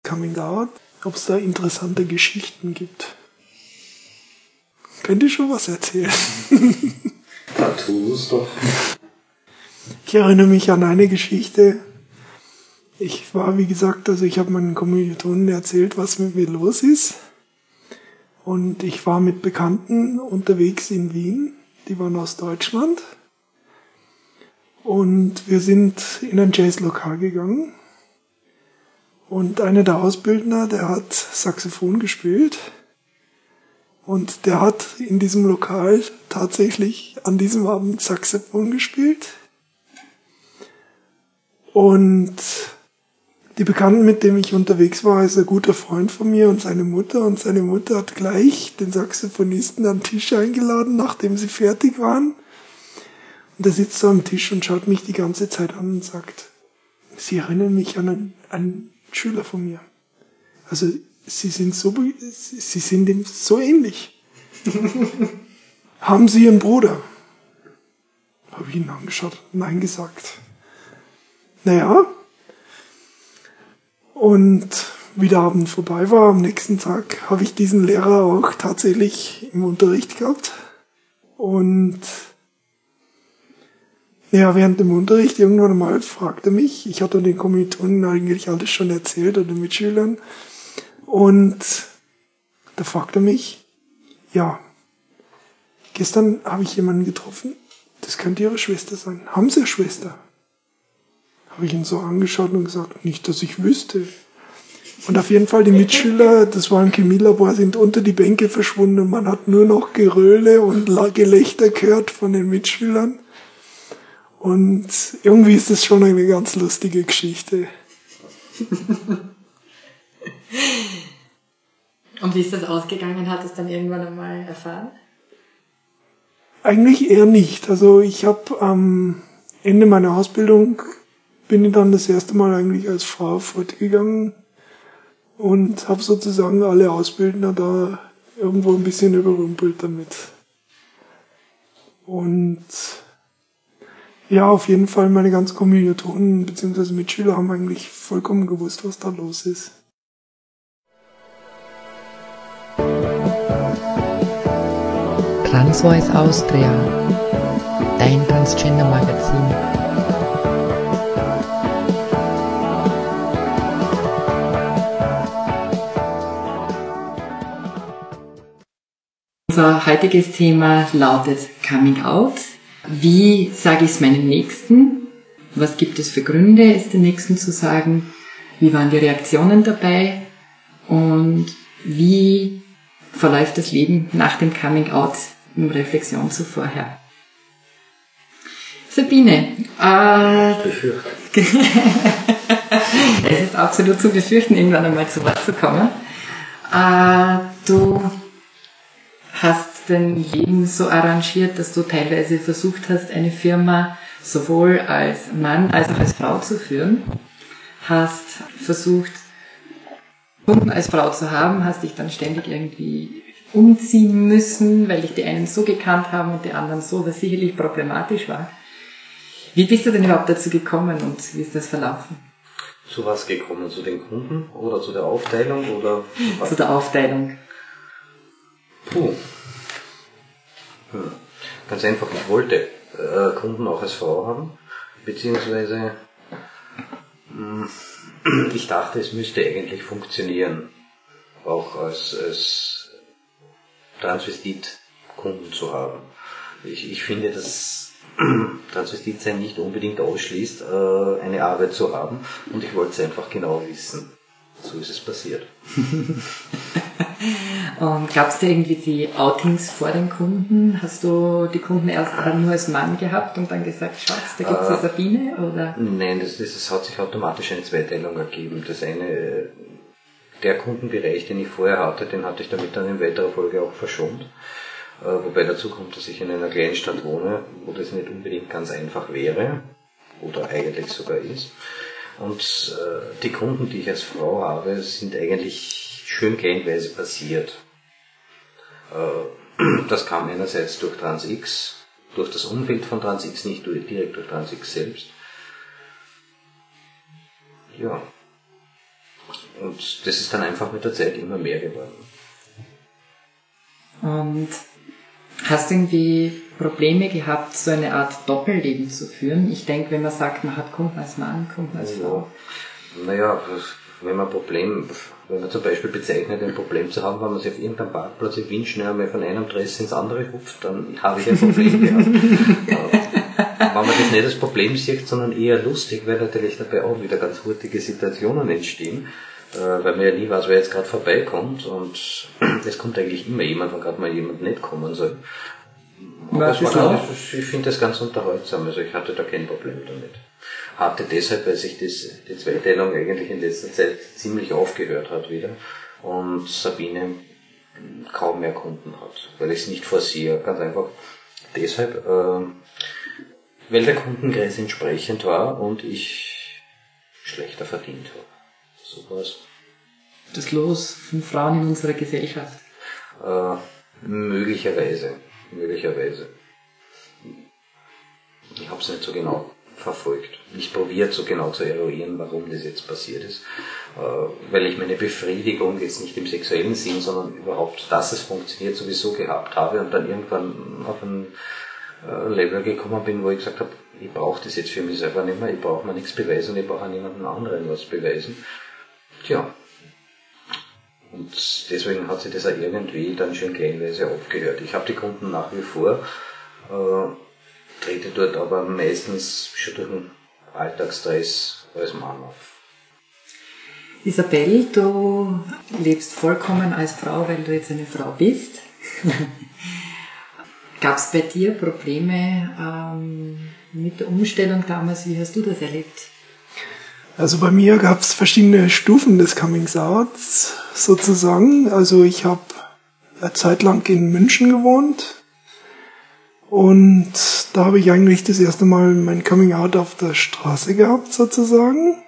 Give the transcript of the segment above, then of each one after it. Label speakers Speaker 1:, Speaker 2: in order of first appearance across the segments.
Speaker 1: Coming Out, ob es da interessante Geschichten gibt. Könnt ihr schon was erzählen?
Speaker 2: Da tu es doch.
Speaker 1: Ich erinnere mich an eine Geschichte. Ich war, wie gesagt, ich habe meinen Kommilitonen erzählt, was mit mir los ist. Und ich war mit Bekannten unterwegs in Wien. Die waren aus Deutschland. Und wir sind in ein Jazzlokal gegangen. Und einer der Ausbildner, der hat Saxophon gespielt. Und der hat in diesem Lokal tatsächlich an diesem Abend Saxophon gespielt. Und die Bekannten, mit denen ich unterwegs war, ist ein guter Freund von mir und seine Mutter. Und seine Mutter hat gleich den Saxophonisten an den Tisch eingeladen, nachdem sie fertig waren. Und er sitzt so am Tisch und schaut mich die ganze Zeit an und sagt, Sie erinnern mich an einen Schüler von mir. Also Sie sind ihm so ähnlich. Haben Sie einen Bruder? Habe ich ihn angeschaut, nein gesagt. Naja, und wie der Abend vorbei war, am nächsten Tag habe ich diesen Lehrer auch tatsächlich im Unterricht gehabt. Und ja, während dem Unterricht irgendwann mal fragte mich, ich hatte den Kommilitonen eigentlich alles schon erzählt oder den Mitschülern, und da fragte er mich, ja, gestern habe ich jemanden getroffen, das könnte Ihre Schwester sein. Haben Sie eine Schwester? Habe ich ihn so angeschaut und gesagt, nicht, dass ich wüsste. Und auf jeden Fall die Mitschüler, das war ein Chemielabor, sind unter die Bänke verschwunden und man hat nur noch Geröle und Gelächter gehört von den Mitschülern. Und irgendwie ist das schon eine ganz lustige Geschichte.
Speaker 3: Und wie ist das ausgegangen? Hat es dann irgendwann einmal erfahren?
Speaker 1: Eigentlich eher nicht. Also ich habe am Ende meiner Ausbildung bin ich dann das erste Mal eigentlich als Frau fortgegangen und habe sozusagen alle Ausbildner da irgendwo ein bisschen überrumpelt damit. Und ja, auf jeden Fall meine ganzen Kommilitonen bzw. Mitschüler haben eigentlich vollkommen gewusst, was da los ist.
Speaker 4: Transvoice Austria, dein Transgender-Magazin.
Speaker 3: Unser heutiges Thema lautet Coming Out. Wie sage ich es meinen Nächsten? Was gibt es für Gründe, es den Nächsten zu sagen? Wie waren die Reaktionen dabei? Und wie verläuft das Leben nach dem Coming Out in Reflexion zu vorher? Sabine, es ist absolut zu befürchten, irgendwann einmal zu Wort zu kommen. Du hast dein Leben so arrangiert, dass du teilweise versucht hast, eine Firma sowohl als Mann als auch als Frau zu führen. Hast versucht, Kunden als Frau zu haben, hast dich dann ständig irgendwie umziehen müssen, weil dich die einen so gekannt haben und die anderen so, was sicherlich problematisch war. Wie bist du denn überhaupt dazu gekommen und wie ist das verlaufen?
Speaker 2: Zu was gekommen? Zu den Kunden oder zu der Aufteilung? Oder
Speaker 3: zu der Aufteilung.
Speaker 2: Puh. Ganz einfach, ich wollte Kunden auch als Frau haben, beziehungsweise ich dachte, es müsste eigentlich funktionieren, auch als Transvestit Kunden zu haben. Ich finde, dass Transvestitsein nicht unbedingt ausschließt, eine Arbeit zu haben, und ich wollte es einfach genau wissen. So ist es passiert.
Speaker 3: Und gab's da irgendwie die Outings vor den Kunden? Hast du die Kunden erst nur als Mann gehabt und dann gesagt, Schatz, da gibt's eine Sabine? Oder?
Speaker 2: Nein, das hat sich automatisch eine Zweiteilung ergeben. Das eine, der Kundenbereich, den ich vorher hatte, den hatte ich damit dann in weiterer Folge auch verschont. Wobei dazu kommt, dass ich in einer kleinen Stadt wohne, wo das nicht unbedingt ganz einfach wäre oder eigentlich sogar ist. Und die Kunden, die ich als Frau habe, sind eigentlich schön kleinweise passiert. Das kam einerseits durch TransX, durch das Umfeld von TransX, nicht direkt durch TransX selbst. Ja. Und das ist dann einfach mit der Zeit immer mehr geworden.
Speaker 3: Und hast du irgendwie Probleme gehabt, so eine Art Doppelleben zu führen? Ich denke, wenn man sagt, man hat Kunden als Mann, Kunden als Frau.
Speaker 2: Naja, wenn man zum Beispiel bezeichnet, ein Problem zu haben, wenn man sich auf irgendeinem Parkplatz in Wien schnell einmal von einem Dress ins andere hupft, dann habe ich ein Problem gehabt. Wenn man das nicht als Problem sieht, sondern eher lustig, weil natürlich dabei auch wieder ganz hurtige Situationen entstehen, weil man ja nie weiß, wer jetzt gerade vorbeikommt, und es kommt eigentlich immer jemand, wenn gerade mal jemand nicht kommen soll. Ich finde das ganz unterhaltsam, also ich hatte da kein Problem damit. Hatte deshalb, weil sich die Zweiteilung eigentlich in letzter Zeit ziemlich aufgehört hat wieder und Sabine kaum mehr Kunden hat, weil ich es nicht vorsehe, ganz einfach deshalb, weil der Kundenkreis entsprechend war und ich schlechter verdient habe. So was.
Speaker 3: Das Los von Frauen in unserer Gesellschaft?
Speaker 2: Möglicherweise. Ich habe es nicht so genau verfolgt. Ich probiere so genau zu eruieren, warum das jetzt passiert ist. Weil ich meine Befriedigung jetzt nicht im sexuellen Sinn, sondern überhaupt, dass es funktioniert, sowieso gehabt habe und dann irgendwann auf ein Level gekommen bin, wo ich gesagt habe, ich brauche das jetzt für mich selber nicht mehr, ich brauche mir nichts beweisen, ich brauche niemandem anderen was beweisen. Tja. Und deswegen hat sich das auch irgendwie dann schon kleinweise aufgehört. Ich habe die Kunden nach wie vor, trete dort aber meistens schon durch den Alltagsstress als Mann auf.
Speaker 3: Isabel, du lebst vollkommen als Frau, weil du jetzt eine Frau bist. Gab es bei dir Probleme mit der Umstellung damals? Wie hast du das erlebt?
Speaker 1: Also bei mir gab es verschiedene Stufen des Comings Outs sozusagen. Also ich habe eine Zeit lang in München gewohnt und da habe ich eigentlich das erste Mal mein Coming Out auf der Straße gehabt sozusagen.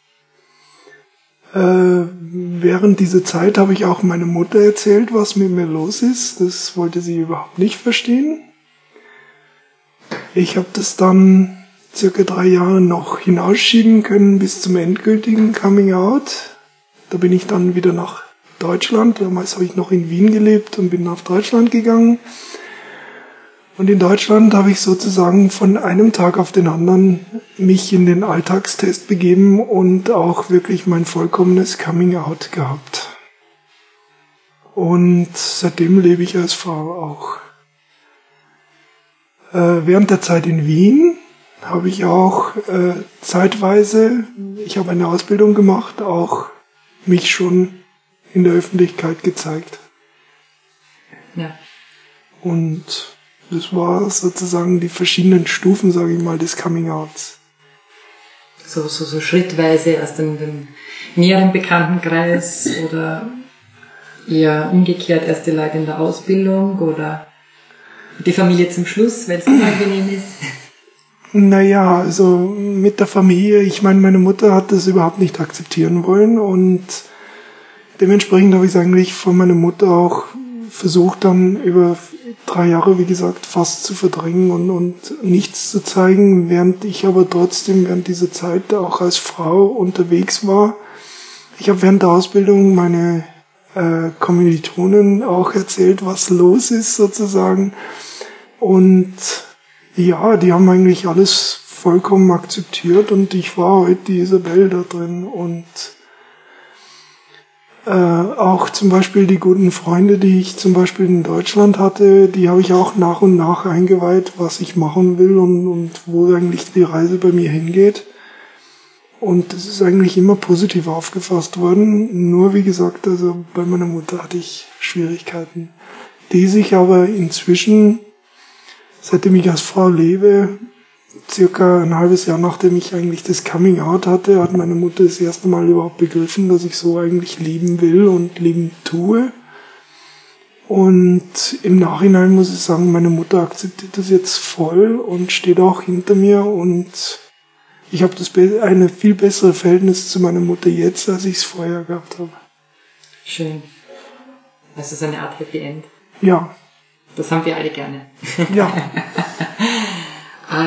Speaker 1: Während dieser Zeit habe ich auch meiner Mutter erzählt, was mit mir los ist. Das wollte sie überhaupt nicht verstehen. Ich habe das dann circa 3 Jahre noch hinausschieben können bis zum endgültigen Coming Out. Da bin ich dann wieder nach Deutschland. Damals habe ich noch in Wien gelebt und bin nach Deutschland gegangen. Und in Deutschland habe ich sozusagen von einem Tag auf den anderen mich in den Alltagstest begeben und auch wirklich mein vollkommenes Coming Out gehabt. Und seitdem lebe ich als Frau auch. Während der Zeit in Wien habe ich auch zeitweise, ich habe eine Ausbildung gemacht, auch mich schon in der Öffentlichkeit gezeigt.
Speaker 3: Ja.
Speaker 1: Und das war sozusagen die verschiedenen Stufen, sage ich mal, des Coming-Outs.
Speaker 3: So schrittweise erst in den näheren Bekanntenkreis oder eher umgekehrt erst die Leute in der Ausbildung oder die Familie zum Schluss, weil es unangenehm ist?
Speaker 1: Naja, also mit der Familie, ich meine, meine Mutter hat das überhaupt nicht akzeptieren wollen und dementsprechend habe ich es eigentlich von meiner Mutter auch versucht, dann über 3 Jahre, wie gesagt, fast zu verdrängen und nichts zu zeigen, während ich aber trotzdem während dieser Zeit auch als Frau unterwegs war. Ich habe während der Ausbildung meine Kommilitonen auch erzählt, was los ist sozusagen. Und ja, die haben eigentlich alles vollkommen akzeptiert und ich war heute die Isabel da drin und auch zum Beispiel die guten Freunde, die ich zum Beispiel in Deutschland hatte, die habe ich auch nach und nach eingeweiht, was ich machen will und wo eigentlich die Reise bei mir hingeht. Und das ist eigentlich immer positiv aufgefasst worden. Nur wie gesagt, also bei meiner Mutter hatte ich Schwierigkeiten, die sich aber inzwischen, seitdem ich als Frau lebe, circa ein halbes Jahr nachdem ich eigentlich das Coming Out hatte, hat meine Mutter das erste Mal überhaupt begriffen, dass ich so eigentlich lieben will und lieben tue. Und im Nachhinein muss ich sagen, meine Mutter akzeptiert das jetzt voll und steht auch hinter mir und ich habe eine viel bessere Verhältnis zu meiner Mutter jetzt, als ich es vorher gehabt habe.
Speaker 3: Schön. Also so eine Art Happy End.
Speaker 1: Ja.
Speaker 3: Das haben wir alle gerne.
Speaker 1: Ja.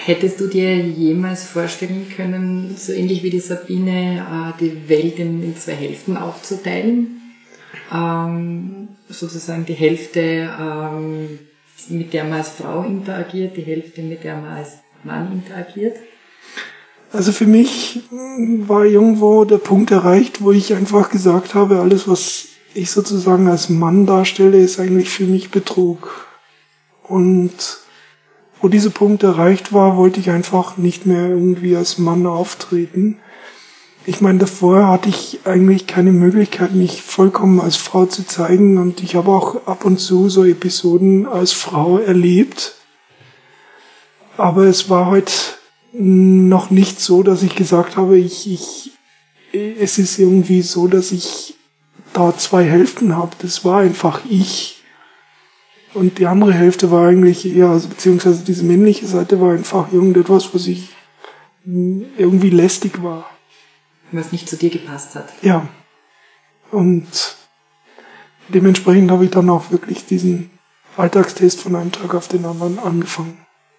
Speaker 3: Hättest du dir jemals vorstellen können, so ähnlich wie die Sabine, die Welt in zwei Hälften aufzuteilen? Sozusagen die Hälfte, mit der man als Frau interagiert, die Hälfte, mit der man als Mann interagiert?
Speaker 1: Also für mich war irgendwo der Punkt erreicht, wo ich einfach gesagt habe, alles, was ich sozusagen als Mann darstelle, ist eigentlich für mich Betrug. Und wo dieser Punkt erreicht war, wollte ich einfach nicht mehr irgendwie als Mann auftreten. Ich meine, davor hatte ich eigentlich keine Möglichkeit, mich vollkommen als Frau zu zeigen, und ich habe auch ab und zu so Episoden als Frau erlebt. Aber es war halt noch nicht so, dass ich gesagt habe, es ist irgendwie so, dass ich da zwei Hälften habe. Das war einfach ich. Und die andere Hälfte war eigentlich eher, also beziehungsweise diese männliche Seite war einfach irgendetwas, was ich irgendwie lästig war.
Speaker 3: Was nicht zu dir gepasst hat.
Speaker 1: Ja. Und dementsprechend habe ich dann auch wirklich diesen Alltagstest von einem Tag auf den anderen angefangen.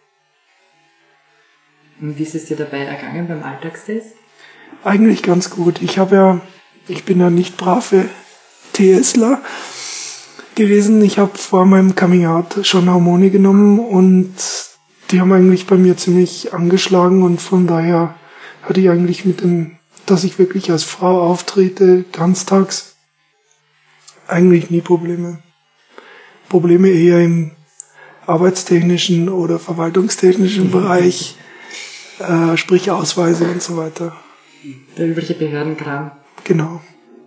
Speaker 3: Und wie ist es dir dabei ergangen beim Alltagstest?
Speaker 1: Eigentlich ganz gut. Ich bin ja nicht brave TSler gewesen. Ich habe vor meinem Coming-out schon Hormone genommen und die haben eigentlich bei mir ziemlich angeschlagen, und von daher hatte ich eigentlich dass ich wirklich als Frau auftrete, ganztags, eigentlich nie Probleme. Probleme eher im arbeitstechnischen oder verwaltungstechnischen Bereich, sprich Ausweise und so weiter.
Speaker 3: Der übliche Behördenkram.
Speaker 1: Genau.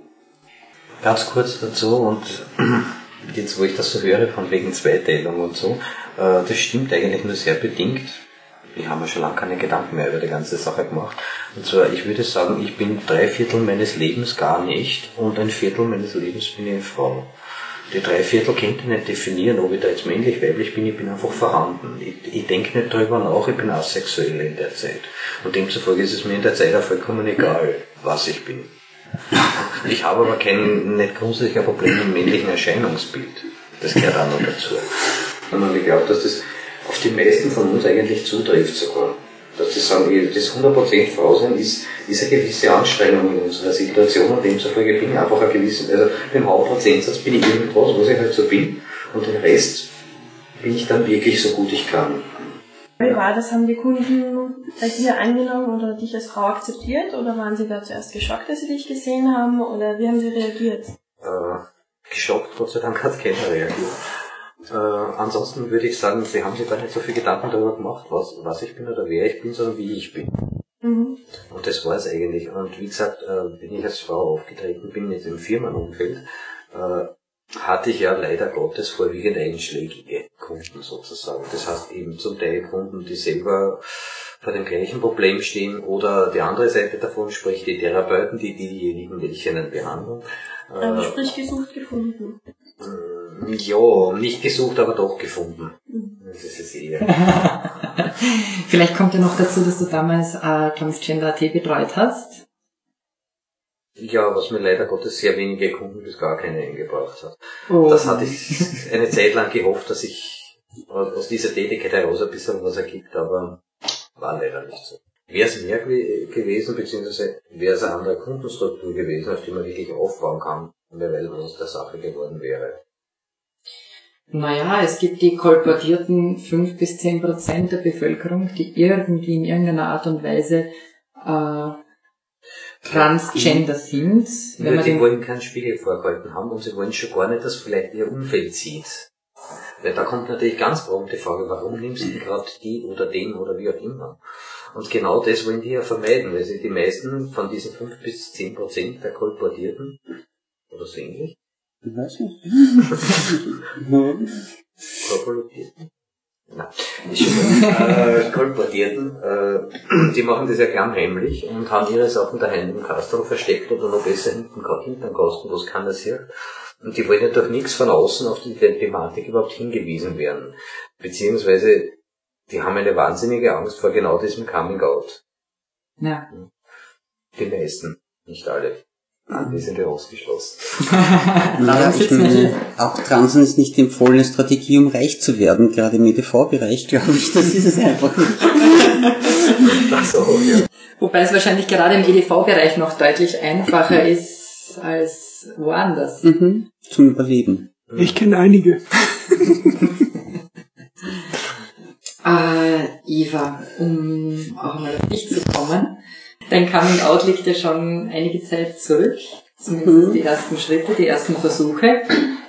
Speaker 2: Ganz kurz dazu, und jetzt wo ich das so höre, von wegen Zweiteilung und so, das stimmt eigentlich nur sehr bedingt. Ich habe mir schon lange keine Gedanken mehr über die ganze Sache gemacht. Und zwar, ich würde sagen, ich bin 3/4 meines Lebens gar nicht, und 1/4 meines Lebens bin ich eine Frau. Die 3/4 könnte ich nicht definieren, ob ich da jetzt männlich, weiblich bin, ich bin einfach vorhanden. Ich denke nicht darüber nach, ich bin asexuell in der Zeit. Und demzufolge ist es mir in der Zeit auch vollkommen egal, was ich bin. Ich habe aber nicht grundsätzlich ein Problem mit dem männlichen Erscheinungsbild. Das gehört auch noch dazu. Und ich glaube, dass das auf die meisten von uns eigentlich zutrifft sogar. Dass sie sagen, das 100% Frau sein ist eine gewisse Anstrengung in unserer Situation, und demzufolge bin ich einfach im Hauptprozentsatz bin ich irgendwas, was ich halt so bin, und den Rest bin ich dann wirklich so gut ich kann.
Speaker 5: Wie war das? Haben die Kunden bei dir angenommen oder dich als Frau akzeptiert, oder waren sie da zuerst geschockt, dass sie dich gesehen haben, oder wie haben sie reagiert?
Speaker 2: Geschockt, Gott sei Dank hat keiner reagiert. Ansonsten würde ich sagen, sie haben sich gar nicht so viel Gedanken darüber gemacht, was ich bin oder wer ich bin, sondern wie ich bin. Mhm. Und das war es eigentlich. Und wie gesagt, wenn ich als Frau aufgetreten bin, jetzt im Firmenumfeld, hatte ich ja leider Gottes vorwiegend einschlägige Kunden sozusagen. Das heißt eben zum Teil Kunden, die selber vor dem gleichen Problem stehen, oder die andere Seite davon, sprich die Therapeuten, diejenigen, welche eine Behandlung.
Speaker 5: Sprich gesucht, gefunden.
Speaker 2: Ja, nicht gesucht, aber doch gefunden. Das ist es eher.
Speaker 3: Vielleicht kommt ja noch dazu, dass du damals Transgender.at betreut hast.
Speaker 2: Ja, was mir leider Gottes sehr wenige Kunden bis gar keine eingebracht hat. Oh. Das hatte ich eine Zeit lang gehofft, dass sich aus dieser Tätigkeit heraus ein bisschen was ergibt, aber war leider nicht so. Wäre es mehr gewesen, beziehungsweise wäre es eine andere Kundenstruktur gewesen, auf die man wirklich aufbauen kann, wer weiß, was aus der Sache geworden wäre.
Speaker 3: Naja, es gibt die kolportierten 5-10% der Bevölkerung, die irgendwie in irgendeiner Art und Weise Transgender sind.
Speaker 2: Die wollen keinen Spiegel vorgehalten haben, und sie wollen schon gar nicht, dass vielleicht ihr Umfeld sieht. Weil da kommt natürlich ganz prompt die Frage, warum nimmst du gerade die oder den oder wie auch immer? Und genau das wollen die ja vermeiden, weil sie die meisten von diesen 5-10% der Kolportierten, oder so ähnlich?
Speaker 6: Ich weiß nicht.
Speaker 2: Kolportierten? Nein, ist schon Kolportierten, die machen das ja gern heimlich und haben ihre Sachen daheim im Kastel versteckt oder noch besser hinten am Kasten, wo es keiner sieht. Und die wollen ja durch nichts von außen auf die Thematik überhaupt hingewiesen werden. Beziehungsweise, die haben eine wahnsinnige Angst vor genau diesem Coming Out.
Speaker 3: Ja.
Speaker 2: Die meisten, nicht alle. Die sind ja ausgeschlossen.
Speaker 6: Naja, ich meine, auch Transen ist nicht die empfohlene Strategie, um reich zu werden, gerade im EDV-Bereich, glaube ich, das ist es einfach nicht.
Speaker 2: Das auch, ja.
Speaker 3: Wobei es wahrscheinlich gerade im EDV-Bereich noch deutlich einfacher ist als woanders.
Speaker 6: Zum Überleben.
Speaker 1: Ich kenne einige.
Speaker 3: Eva, um auch mal auf dich zu kommen. Dein Coming-out liegt ja schon einige Zeit zurück. Zumindest die ersten Schritte, die ersten Versuche.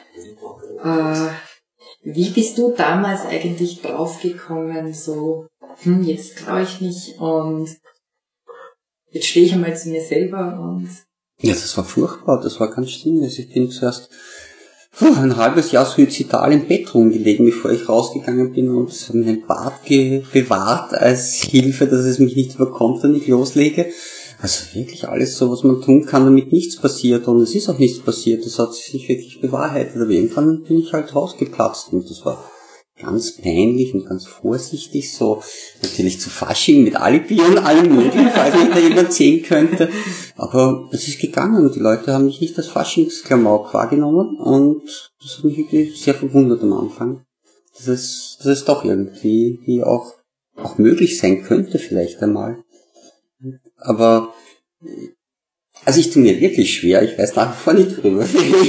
Speaker 3: Wie bist du damals eigentlich draufgekommen, so, jetzt traue ich mich und jetzt stehe ich einmal zu mir selber und...
Speaker 6: Ja, das war furchtbar, das war ganz schlimm. Also ich bin zuerst ein halbes Jahr suizidal im Bett rumgelegen, bevor ich rausgegangen bin und meinen Bart bewahrt als Hilfe, dass es mich nicht überkommt, wenn ich loslege. Also wirklich alles so, was man tun kann, damit nichts passiert. Und es ist auch nichts passiert, das hat sich wirklich bewahrheitet. Aber irgendwann bin ich halt rausgeplatzt und das war ganz peinlich und ganz vorsichtig, so natürlich zu Fasching mit Alibi und allem möglichen, falls mich da jemand sehen könnte. Aber es ist gegangen und die Leute haben mich nicht als Faschingsklamauk wahrgenommen und das hat mich wirklich sehr verwundert am Anfang. Dass es doch irgendwie auch möglich sein könnte vielleicht einmal. Aber also ich tue mir wirklich schwer, ich weiß nach wie vor nicht drüber.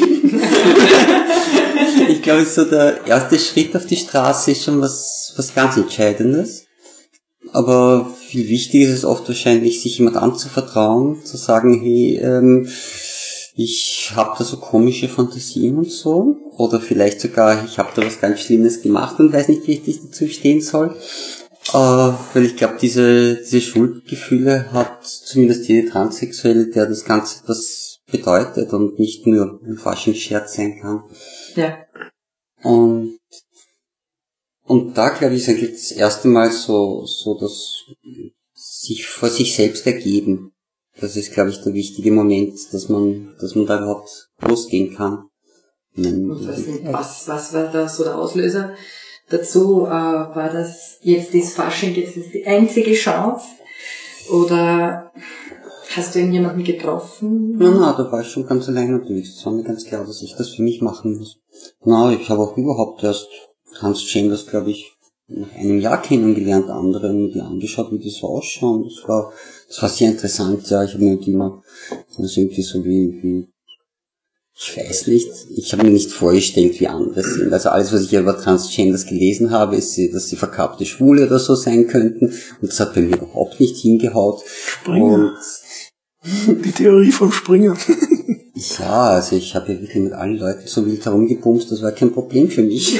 Speaker 6: Ich glaube, so der erste Schritt auf die Straße ist schon was ganz Entscheidendes. Aber viel wichtiger ist es oft wahrscheinlich, sich jemand anzuvertrauen, zu sagen, hey, ich habe da so komische Fantasien und so. Oder vielleicht sogar, ich habe da was ganz Schlimmes gemacht und weiß nicht, wie ich dazu stehen soll. Weil ich glaube, diese Schuldgefühle hat zumindest jede Transsexuelle, der das Ganze was bedeutet und nicht nur ein Faschingsscherz sein kann.
Speaker 3: Ja.
Speaker 6: Und da, glaube ich, ist eigentlich das erste Mal so das sich vor sich selbst ergeben. Das ist, glaube ich, der wichtige Moment, dass man da überhaupt losgehen kann.
Speaker 3: Und was war da so der Auslöser dazu? War das jetzt das Fasching, jetzt ist die einzige Chance? Oder hast du irgendjemanden getroffen?
Speaker 6: Nein, da war ich schon ganz allein unterwegs. Es war mir ganz klar, dass ich das für mich machen muss. Ich habe auch überhaupt erst Transgenders, glaube ich, nach einem Jahr kennengelernt, andere mir die angeschaut, wie die so ausschauen. Das war sehr interessant, ja. Ich habe mir die immer, das irgendwie so wie, ich weiß nicht, ich habe mir nicht vorgestellt, wie andere sind. Also alles, was ich über Transgenders gelesen habe, ist, dass sie verkappte Schwule oder so sein könnten. Und das hat bei mir überhaupt nicht hingehaut.
Speaker 1: Springer. Die Theorie vom Springer.
Speaker 6: Ja, also ich habe ja wirklich mit allen Leuten so wild herumgebumst, das war kein Problem für mich.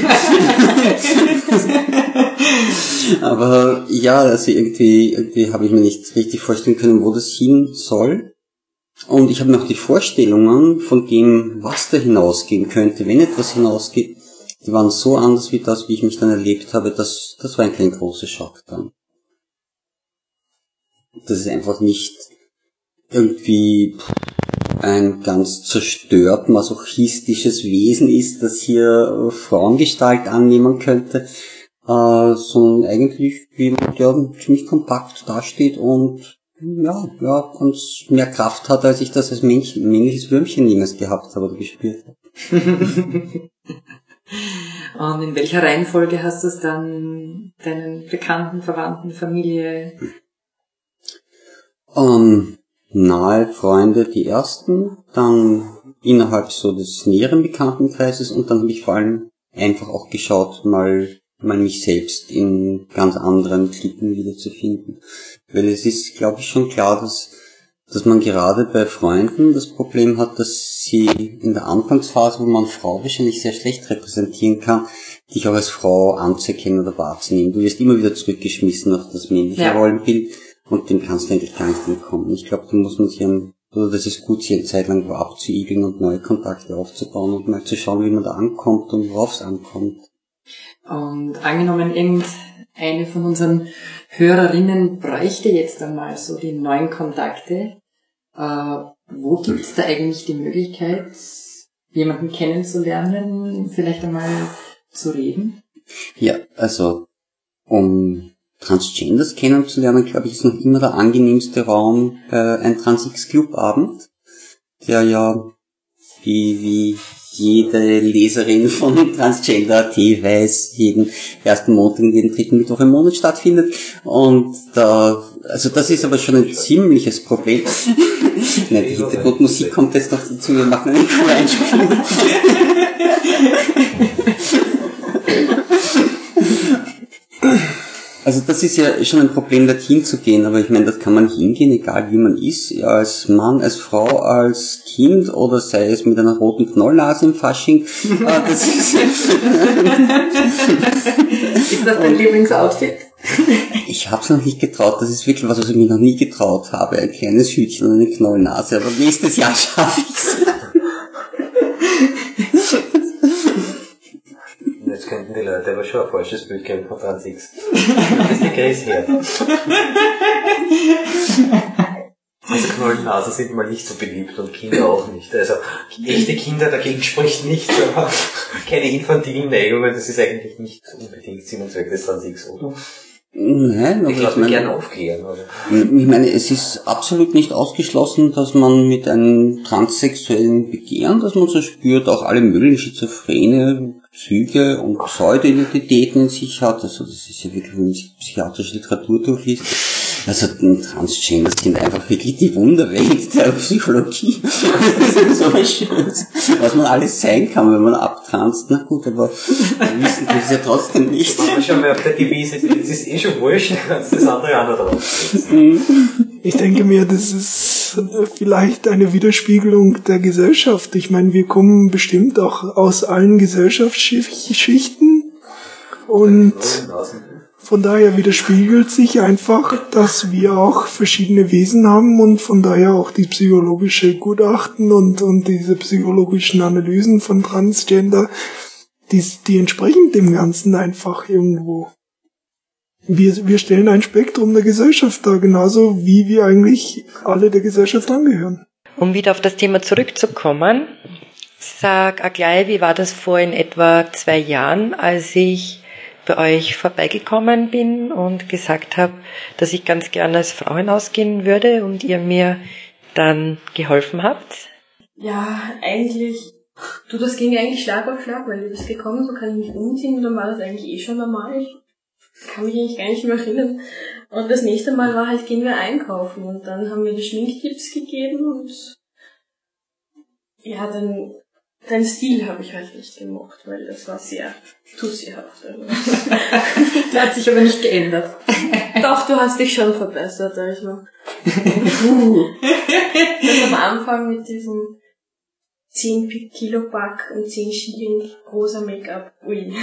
Speaker 6: Aber ja, also irgendwie habe ich mir nicht richtig vorstellen können, wo das hin soll. Und ich habe noch die Vorstellungen von dem, was da hinausgehen könnte, wenn etwas hinausgeht, die waren so anders wie das, wie ich mich dann erlebt habe, das war ein kleiner großer Schock dann. Das ist einfach nicht irgendwie ein ganz zerstört masochistisches Wesen ist, das hier Frauengestalt annehmen könnte, sondern eigentlich jemand, der ziemlich kompakt dasteht und und mehr Kraft hat, als ich das als männliches Würmchen jemals gehabt habe oder gespürt habe.
Speaker 3: Und in welcher Reihenfolge hast du es dann deinen Bekannten, Verwandten, Familie?
Speaker 6: Nahe Freunde die ersten, dann innerhalb so des näheren Bekanntenkreises und dann habe ich vor allem einfach auch geschaut, mal mich selbst in ganz anderen Klicken wiederzufinden. Weil es ist, glaube ich, schon klar, dass man gerade bei Freunden das Problem hat, dass sie in der Anfangsphase, wo man Frau wahrscheinlich sehr schlecht repräsentieren kann, dich auch als Frau anzuerkennen oder wahrzunehmen. Du wirst immer wieder zurückgeschmissen auf das männliche Rollenbild und dem kannst du eigentlich gar nicht entkommen. Ich glaube, da muss man sich das ist gut, sich eine Zeit lang abzuigeln und neue Kontakte aufzubauen und mal zu schauen, wie man da ankommt und worauf es ankommt.
Speaker 3: Und angenommen, irgendeine von unseren Hörerinnen bräuchte jetzt einmal so die neuen Kontakte. Wo gibt es da eigentlich die Möglichkeit, jemanden kennenzulernen, vielleicht einmal zu reden?
Speaker 6: Ja, also um Transgenders kennenzulernen, glaube ich, ist noch immer der angenehmste Raum ein Trans-X-Club-Abend. der ja, wie jede Leserin von Transgender.at weiß, jeden ersten Montag und jeden dritten Mittwoch im Monat stattfindet. Und also das ist aber schon ein ziemliches Problem. Nein, die Hintergrundmusik kommt jetzt noch dazu, wir machen einen Einspiel. Also das ist ja schon ein Problem, dorthin zu gehen, aber ich meine, das kann man hingehen, egal wie man ist, ja, als Mann, als Frau, als Kind oder sei es mit einer roten Knollnase im Fasching. Das ist
Speaker 3: das dein Lieblingsoutfit?
Speaker 6: Ich habe es noch nicht getraut, das ist wirklich was ich mir noch nie getraut habe, ein kleines Hütchen und eine Knollnase, aber nächstes Jahr schaffe ich's.
Speaker 2: Jetzt könnten die Leute aber schon ein falsches Bild geben von Transix. Das ist die Chris her. Also Knollnasen sind mal nicht so beliebt und Kinder auch nicht. Also echte Kinder dagegen spricht nichts, aber keine infantilen Neigungen, das ist eigentlich nicht unbedingt Sinn und Zweck des Transix, oder?
Speaker 6: Nein, aber
Speaker 2: ich lasse mich gerne aufklären. Oder?
Speaker 6: Ich meine, es ist absolut nicht ausgeschlossen, dass man mit einem transsexuellen Begehren, dass man so spürt, auch alle möglichen schizophrene Züge und Pseudo-Identitäten in sich hat. Also das ist ja wirklich, wenn man sich psychiatrische Literatur durchliest. Also Transgender sind einfach wirklich die Wunderwelt der Psychologie. Das ist so was Schönes, was man alles sein kann, wenn man abtranst. Na gut, aber wir wissen das ja trotzdem nicht.
Speaker 2: Wenn man schon mal auf der Devise ist, es ist eh schon wurscht, kannst das andere auch noch drauf.
Speaker 1: Ich denke mir, das ist vielleicht eine Widerspiegelung der Gesellschaft. Ich meine, wir kommen bestimmt auch aus allen Gesellschaftsschichten und von daher widerspiegelt sich einfach, dass wir auch verschiedene Wesen haben und von daher auch die psychologische Gutachten und diese psychologischen Analysen von Transgender, die entsprechen dem Ganzen einfach irgendwo. Wir stellen ein Spektrum der Gesellschaft dar, genauso wie wir eigentlich alle der Gesellschaft angehören.
Speaker 7: Um wieder auf das Thema zurückzukommen, sag auch gleich, wie war das vor in etwa 2 Jahren, als ich bei euch vorbeigekommen bin und gesagt habe, dass ich ganz gerne als Frau hinausgehen würde und ihr mir dann geholfen habt?
Speaker 5: Ja, eigentlich, das ging eigentlich Schlag auf Schlag, weil du bist gekommen, so kann ich mich umziehen und dann war das eigentlich eh schon normal. Ich kann mich eigentlich gar nicht mehr erinnern. Und das nächste Mal war halt, gehen wir einkaufen und dann haben wir die Schminktipps gegeben und ja, dann dein Stil habe ich halt nicht gemocht, weil das war sehr tussihaft.
Speaker 3: Der hat sich aber nicht geändert.
Speaker 5: Doch, du hast dich schon verbessert, also. Das am Anfang mit diesem 10 Kilo Pack und 10 Schilling rosa Make-up. Ui.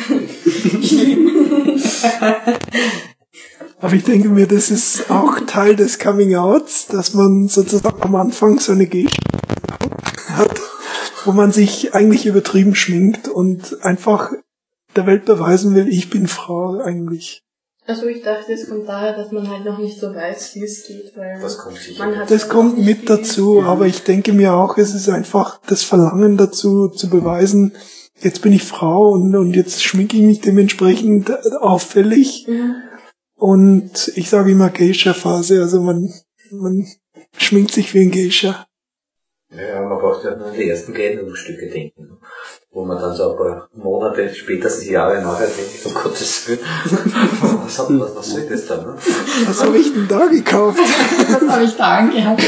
Speaker 1: Aber ich denke mir, das ist auch Teil des Coming-Outs, dass man sozusagen am Anfang so eine Geste hat, wo man sich eigentlich übertrieben schminkt und einfach der Welt beweisen will, ich bin Frau eigentlich.
Speaker 5: Also ich dachte, es kommt daher, dass man halt noch nicht so weiß, wie es geht, weil
Speaker 1: das kommt mit dazu, aber ich denke mir auch, es ist einfach das Verlangen dazu, zu beweisen, jetzt bin ich Frau und jetzt schminke ich mich dementsprechend auffällig. Mhm. Und ich sage immer Geisha-Phase, also man schminkt sich wie ein Geisha.
Speaker 2: Ja, man braucht ja nur an die ersten Kleidungsstücke denken, wo man dann so ein paar Monate, spätestens Jahre nachher denkt, um Gottes Willen, was soll das da, ne?
Speaker 1: Was habe ich denn da gekauft?
Speaker 3: Was habe ich da angehabt?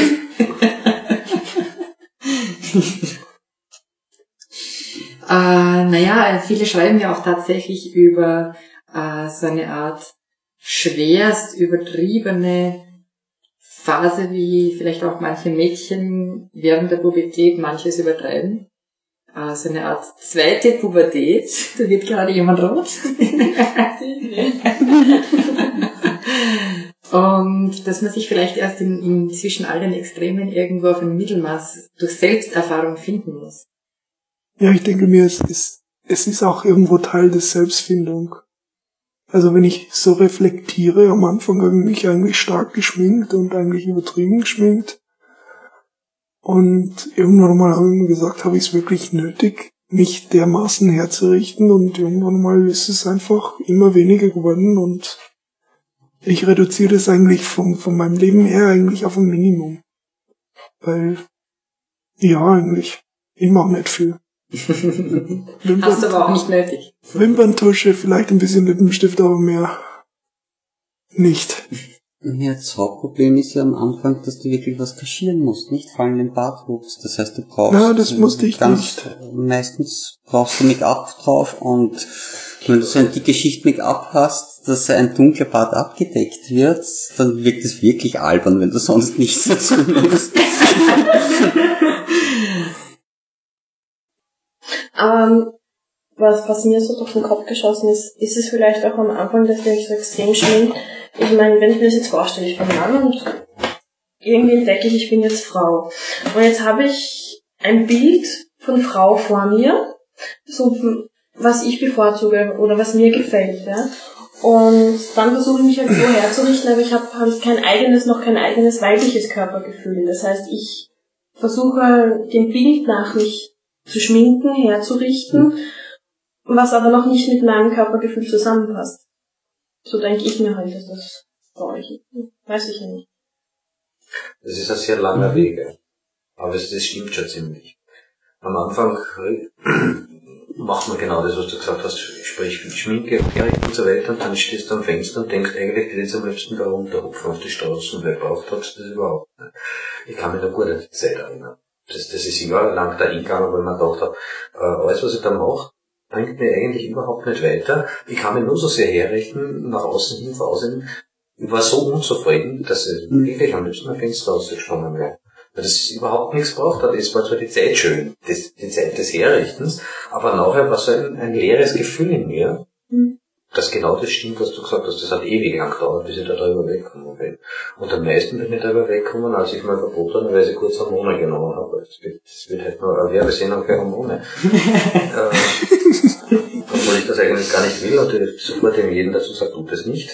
Speaker 3: Naja, viele schreiben ja auch tatsächlich über so eine Art schwerst übertriebene Phase, wie vielleicht auch manche Mädchen während der Pubertät manches übertreiben. So eine Art zweite Pubertät. Da wird gerade jemand rot. Und dass man sich vielleicht erst zwischen all den Extremen irgendwo auf ein Mittelmaß durch Selbsterfahrung finden muss.
Speaker 1: Ja, ich denke mir, es ist auch irgendwo Teil der Selbstfindung. Also wenn ich so reflektiere, am Anfang habe ich mich eigentlich stark geschminkt und eigentlich übertrieben geschminkt. Und irgendwann mal habe ich mir gesagt, habe ich es wirklich nötig, mich dermaßen herzurichten, und irgendwann mal ist es einfach immer weniger geworden und ich reduziere es eigentlich von meinem Leben her eigentlich auf ein Minimum. Weil Ja, eigentlich. Ich mache nicht viel.
Speaker 3: Hast du aber auch nicht nötig.
Speaker 1: Wimperntusche, vielleicht ein bisschen Lippenstift, aber mehr nicht.
Speaker 6: Ja, das Hauptproblem ist ja am Anfang, dass du wirklich was kaschieren musst, nicht vor allem den Bartwuchs. Das heißt, du brauchst...
Speaker 1: Na, das musste ich nicht.
Speaker 6: Meistens brauchst du Make-up drauf und wenn du so eine dicke Schicht Make-up hast, dass ein dunkler Bart abgedeckt wird, dann wirkt es wirklich albern, wenn du sonst nichts dazu nimmst.
Speaker 5: Was mir so durch den Kopf geschossen ist es vielleicht auch am Anfang, dass der mich so extrem schminkt. Ich meine, wenn ich mir das jetzt vorstelle, ich bin Mann und irgendwie entdecke ich bin jetzt Frau. Und jetzt habe ich ein Bild von Frau vor mir, so was ich bevorzuge oder was mir gefällt. Ja? Und dann versuche ich mich halt so herzurichten, aber ich habe halt kein eigenes weibliches Körpergefühl. Das heißt, ich versuche dem Bild nach mich zu schminken, herzurichten, was aber noch nicht mit meinem Körpergefühl zusammenpasst. So denke ich mir halt, dass das bei euch ist. Weiß ich ja nicht.
Speaker 2: Das ist ein sehr langer Weg, aber das stimmt schon ziemlich. Am Anfang macht man genau das, was du gesagt hast, sprich Schminke, Herricht und so weiter, und dann stehst du am Fenster und denkst, eigentlich hätte ich jetzt am liebsten da runterhupfen auf die Straßen, weil braucht hat's das überhaupt nicht. Ich kann mich da gut an die Zeit erinnern. Das ist jahrelang da hingegangen, weil man gedacht hat, alles was ich da mache, bringt mir eigentlich überhaupt nicht weiter. Ich kann mich nur so sehr herrichten, nach außen hin, außen. Ich war so unzufrieden, dass ich wirklich am liebsten am Fenster rausgesprungen wäre. Weil das überhaupt nichts gebraucht hat. Es war zwar die Zeit schön, die Zeit des Herrichtens, aber nachher war so ein leeres Gefühl in mir, dass genau das stimmt, was du gesagt hast. Das hat ewig lang gedauert, bis ich da drüber weggekommen bin. Und am meisten bin ich drüber weggekommen, als ich mal verbotenerweise kurz Hormone genommen habe. Das wird halt nur eine Werbesendung für Hormone. Obwohl ich das eigentlich gar nicht will und ich sofort jedem dazu sage, tu das nicht.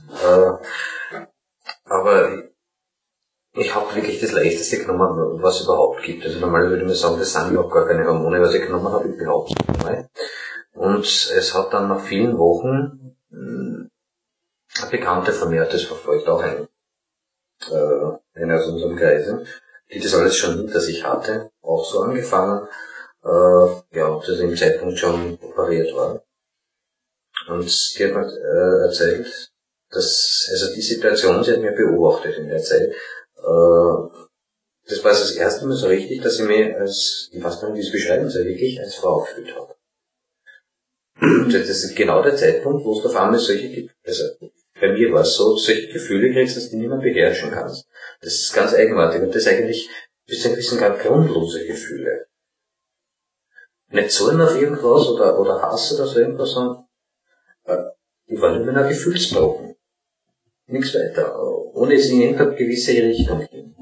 Speaker 2: Aber ich habe wirklich das Leichteste genommen, was es überhaupt gibt. Also normalerweise würde ich mir sagen, das sind überhaupt gar keine Hormone, was ich genommen habe, überhaupt nicht. Und es hat dann nach vielen Wochen eine Bekannte von mir, das verfolgt auch eine aus unserem Kreise, die das alles schon hinter sich hatte, auch so angefangen, dass im Zeitpunkt schon operiert war. Und die hat mir erzählt, dass, also die Situation, sie hat mir beobachtet in der Zeit, das war das erste Mal so richtig, dass ich mich als, ich weiß gar nicht, wie ich es beschreiben soll, wirklich als Frau gefühlt habe. Das ist genau der Zeitpunkt, wo es auf einmal also bei mir war es so, solche Gefühle kriegst, dass du nicht mehr beherrschen kannst. Das ist ganz eigenartig und das ist eigentlich bis zu ein bisschen ganz grundlose Gefühle. Nicht Zorn auf irgendwas oder Hass oder so irgendwas, sondern ich war nur in einer Gefühlsbrocken. Nichts weiter. Ohne es in irgendeine gewisse Richtung ging.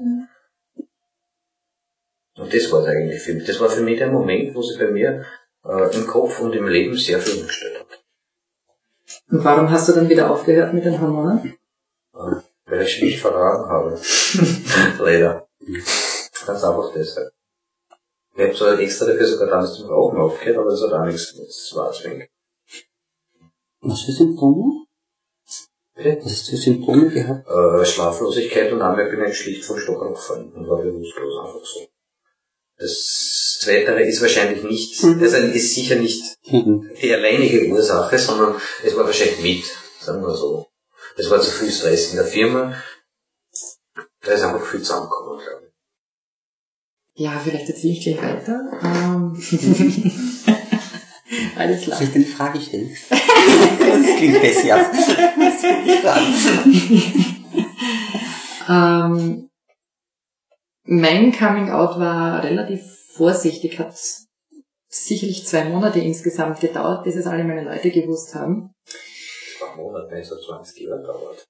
Speaker 2: Und das war es eigentlich für mich. Das war für mich der Moment, wo sich bei mir im Kopf und im Leben sehr viel umgestellt hat.
Speaker 3: Und warum hast du dann wieder aufgehört mit den Hormonen?
Speaker 2: Weil ich mich verraten habe. Leider. Ganz einfach deshalb. Ich habe zwar extra dafür sogar damals zum Rauchen aufgehört, aber das hat auch nichts, das war zwingend.
Speaker 6: Was für Symptome?
Speaker 2: Bitte?
Speaker 6: Was hast du für Symptome gehabt?
Speaker 2: Schlaflosigkeit und einmal bin ich schlicht vom Stock gefallen und war bewusstlos einfach so. Das Zweitere ist wahrscheinlich nicht, also ist sicher nicht die alleinige Ursache, sondern es war wahrscheinlich mit, sagen wir so. Es war zu viel Stress in der Firma, da ist einfach viel zusammengekommen, glaube ich.
Speaker 3: Ja, vielleicht erzähle ich gleich weiter. Alles klar.
Speaker 6: Soll ich dir eine Frage stellen? Das klingt besser.
Speaker 3: Mein Coming-out war relativ vorsichtig, hat sicherlich 2 Monate insgesamt gedauert, bis es alle meine Leute gewusst haben.
Speaker 2: 2 Monate, wenn es so 20 Jahre dauert.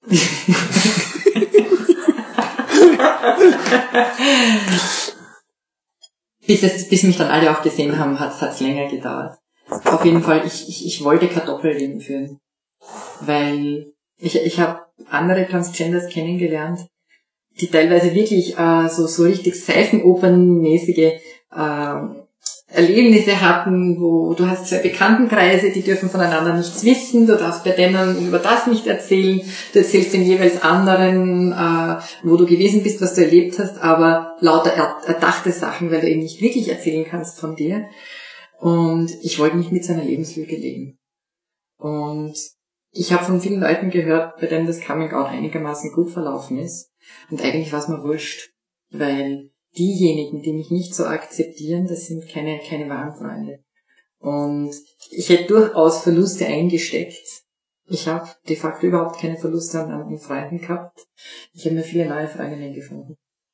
Speaker 3: Bis mich dann alle auch gesehen haben, hat es länger gedauert. Auf jeden Fall, ich wollte kein Doppelleben führen, weil ich habe andere Transgenders kennengelernt, die teilweise wirklich so richtig Seifenopernmäßige, also Erlebnisse hatten, wo du hast 2 Bekanntenkreise, die dürfen voneinander nichts wissen, du darfst bei denen über das nicht erzählen, du erzählst den jeweils anderen, wo du gewesen bist, was du erlebt hast, aber lauter erdachte Sachen, weil du eben nicht wirklich erzählen kannst von dir. Und ich wollte nicht mit seiner Lebenslüge leben. Und ich habe von vielen Leuten gehört, bei denen das Coming Out einigermaßen gut verlaufen ist. Und eigentlich war es mir wurscht, weil diejenigen, die mich nicht so akzeptieren, das sind keine wahren Freunde. Und ich hätte durchaus Verluste eingesteckt. Ich habe de facto überhaupt keine Verluste an Freunden gehabt. Ich habe mir viele neue Freundinnen gefunden.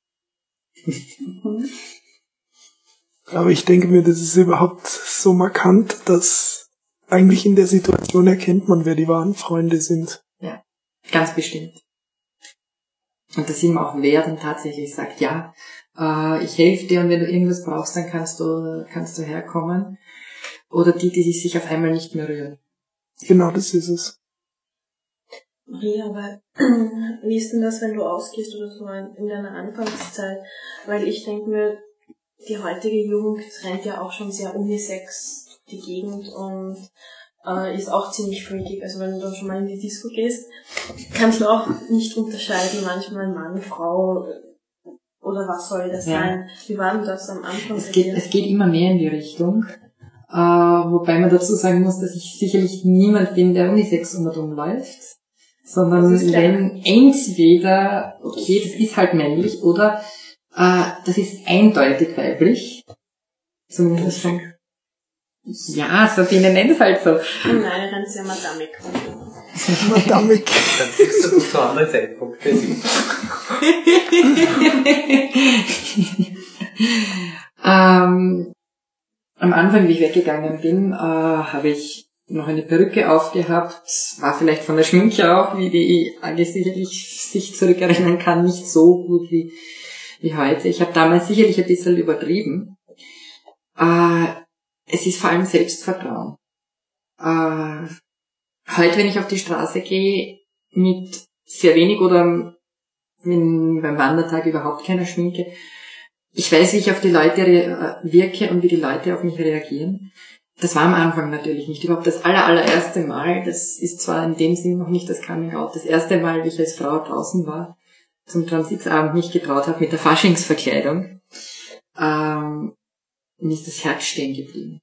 Speaker 1: Aber ich denke mir, das ist überhaupt so markant, dass eigentlich in der Situation erkennt man, wer die wahren Freunde sind.
Speaker 3: Ja, ganz bestimmt. Und das ist ihm auch wer dann tatsächlich sagt, ja, ich helfe dir und wenn du irgendwas brauchst, dann kannst du herkommen. Oder die sich auf einmal nicht mehr rühren.
Speaker 1: Genau, das ist es.
Speaker 5: Maria, aber wie ist denn das, wenn du ausgehst oder so in deiner Anfangszeit? Weil ich denke mir, die heutige Jugend rennt ja auch schon sehr unisex die Gegend und ist auch ziemlich freakig. Also wenn du schon mal in die Disco gehst, kannst du auch nicht unterscheiden, manchmal Mann, Frau oder was soll das sein. Wie war denn das am Anfang?
Speaker 3: Es geht immer mehr in die Richtung. Wobei man dazu sagen muss, dass ich sicherlich niemand bin, der unisex rumläuft. Sondern wenn entweder, okay, das ist halt männlich, oder das ist eindeutig weiblich. Zumindest schon. Ja, Sabine nennt es halt so.
Speaker 5: Nein, dann ist ja Madame.
Speaker 1: Madame.
Speaker 2: Dann kriegst du zu anderen Zeitpunkten.
Speaker 3: Am Anfang, wie ich weggegangen bin, habe ich noch eine Perücke aufgehabt, war vielleicht von der Schminke auch, wie die Agge sicherlich sich zurückerinnern kann, nicht so gut wie heute. Ich habe damals sicherlich ein bisschen übertrieben. Es ist vor allem Selbstvertrauen. Heute, wenn ich auf die Straße gehe, mit sehr wenig oder beim Wandertag überhaupt keiner Schminke, ich weiß, wie ich auf die Leute wirke und wie die Leute auf mich reagieren. Das war am Anfang natürlich nicht. Überhaupt das allererste Mal, das ist zwar in dem Sinn noch nicht das Coming Out, das erste Mal, wie ich als Frau draußen war, zum Transitsabend nicht getraut habe mit der Faschingsverkleidung, mir ist das Herz stehen geblieben.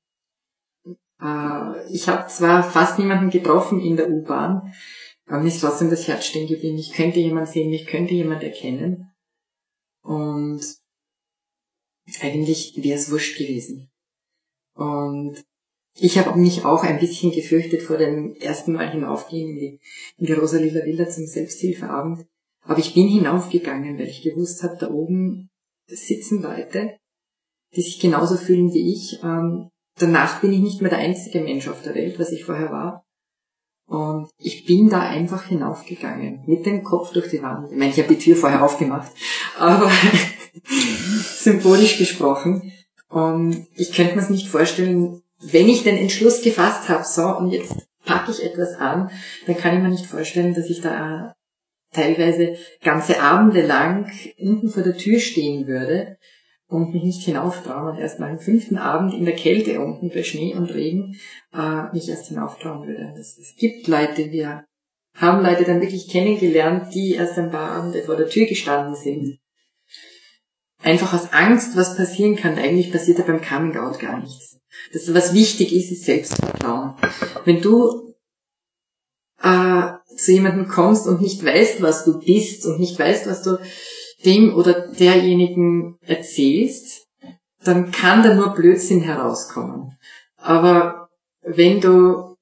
Speaker 3: Ich habe zwar fast niemanden getroffen in der U-Bahn, aber mir ist trotzdem das Herz stehen geblieben. Ich könnte jemanden sehen, mich könnte jemand erkennen. Und eigentlich wäre es wurscht gewesen. Und ich habe mich auch ein bisschen gefürchtet vor dem ersten Mal hinaufgehen in die Rosalila Villa zum Selbsthilfeabend. Aber ich bin hinaufgegangen, weil ich gewusst habe, da oben sitzen Leute, die sich genauso fühlen wie ich. Danach bin ich nicht mehr der einzige Mensch auf der Welt, was ich vorher war. Und ich bin da einfach hinaufgegangen, mit dem Kopf durch die Wand. Ich meine, ich habe die Tür vorher aufgemacht, aber symbolisch gesprochen. Und ich könnte mir es nicht vorstellen, wenn ich den Entschluss gefasst habe, so, und jetzt packe ich etwas an, dann kann ich mir nicht vorstellen, dass ich da teilweise ganze Abende lang unten vor der Tür stehen würde und mich nicht hinauftrauen und erst nach dem 5. Abend in der Kälte unten bei Schnee und Regen mich erst hinauftrauen würde. Es gibt Leute, wir haben Leute dann wirklich kennengelernt, die erst ein paar Abende vor der Tür gestanden sind. Einfach aus Angst, was passieren kann. Eigentlich passiert ja beim Coming Out gar nichts. Das, was wichtig ist Selbstvertrauen. Wenn du zu jemandem kommst und nicht weißt, was du bist und nicht weißt, was du dem oder derjenigen erzählst, dann kann da nur Blödsinn herauskommen. Aber wenn du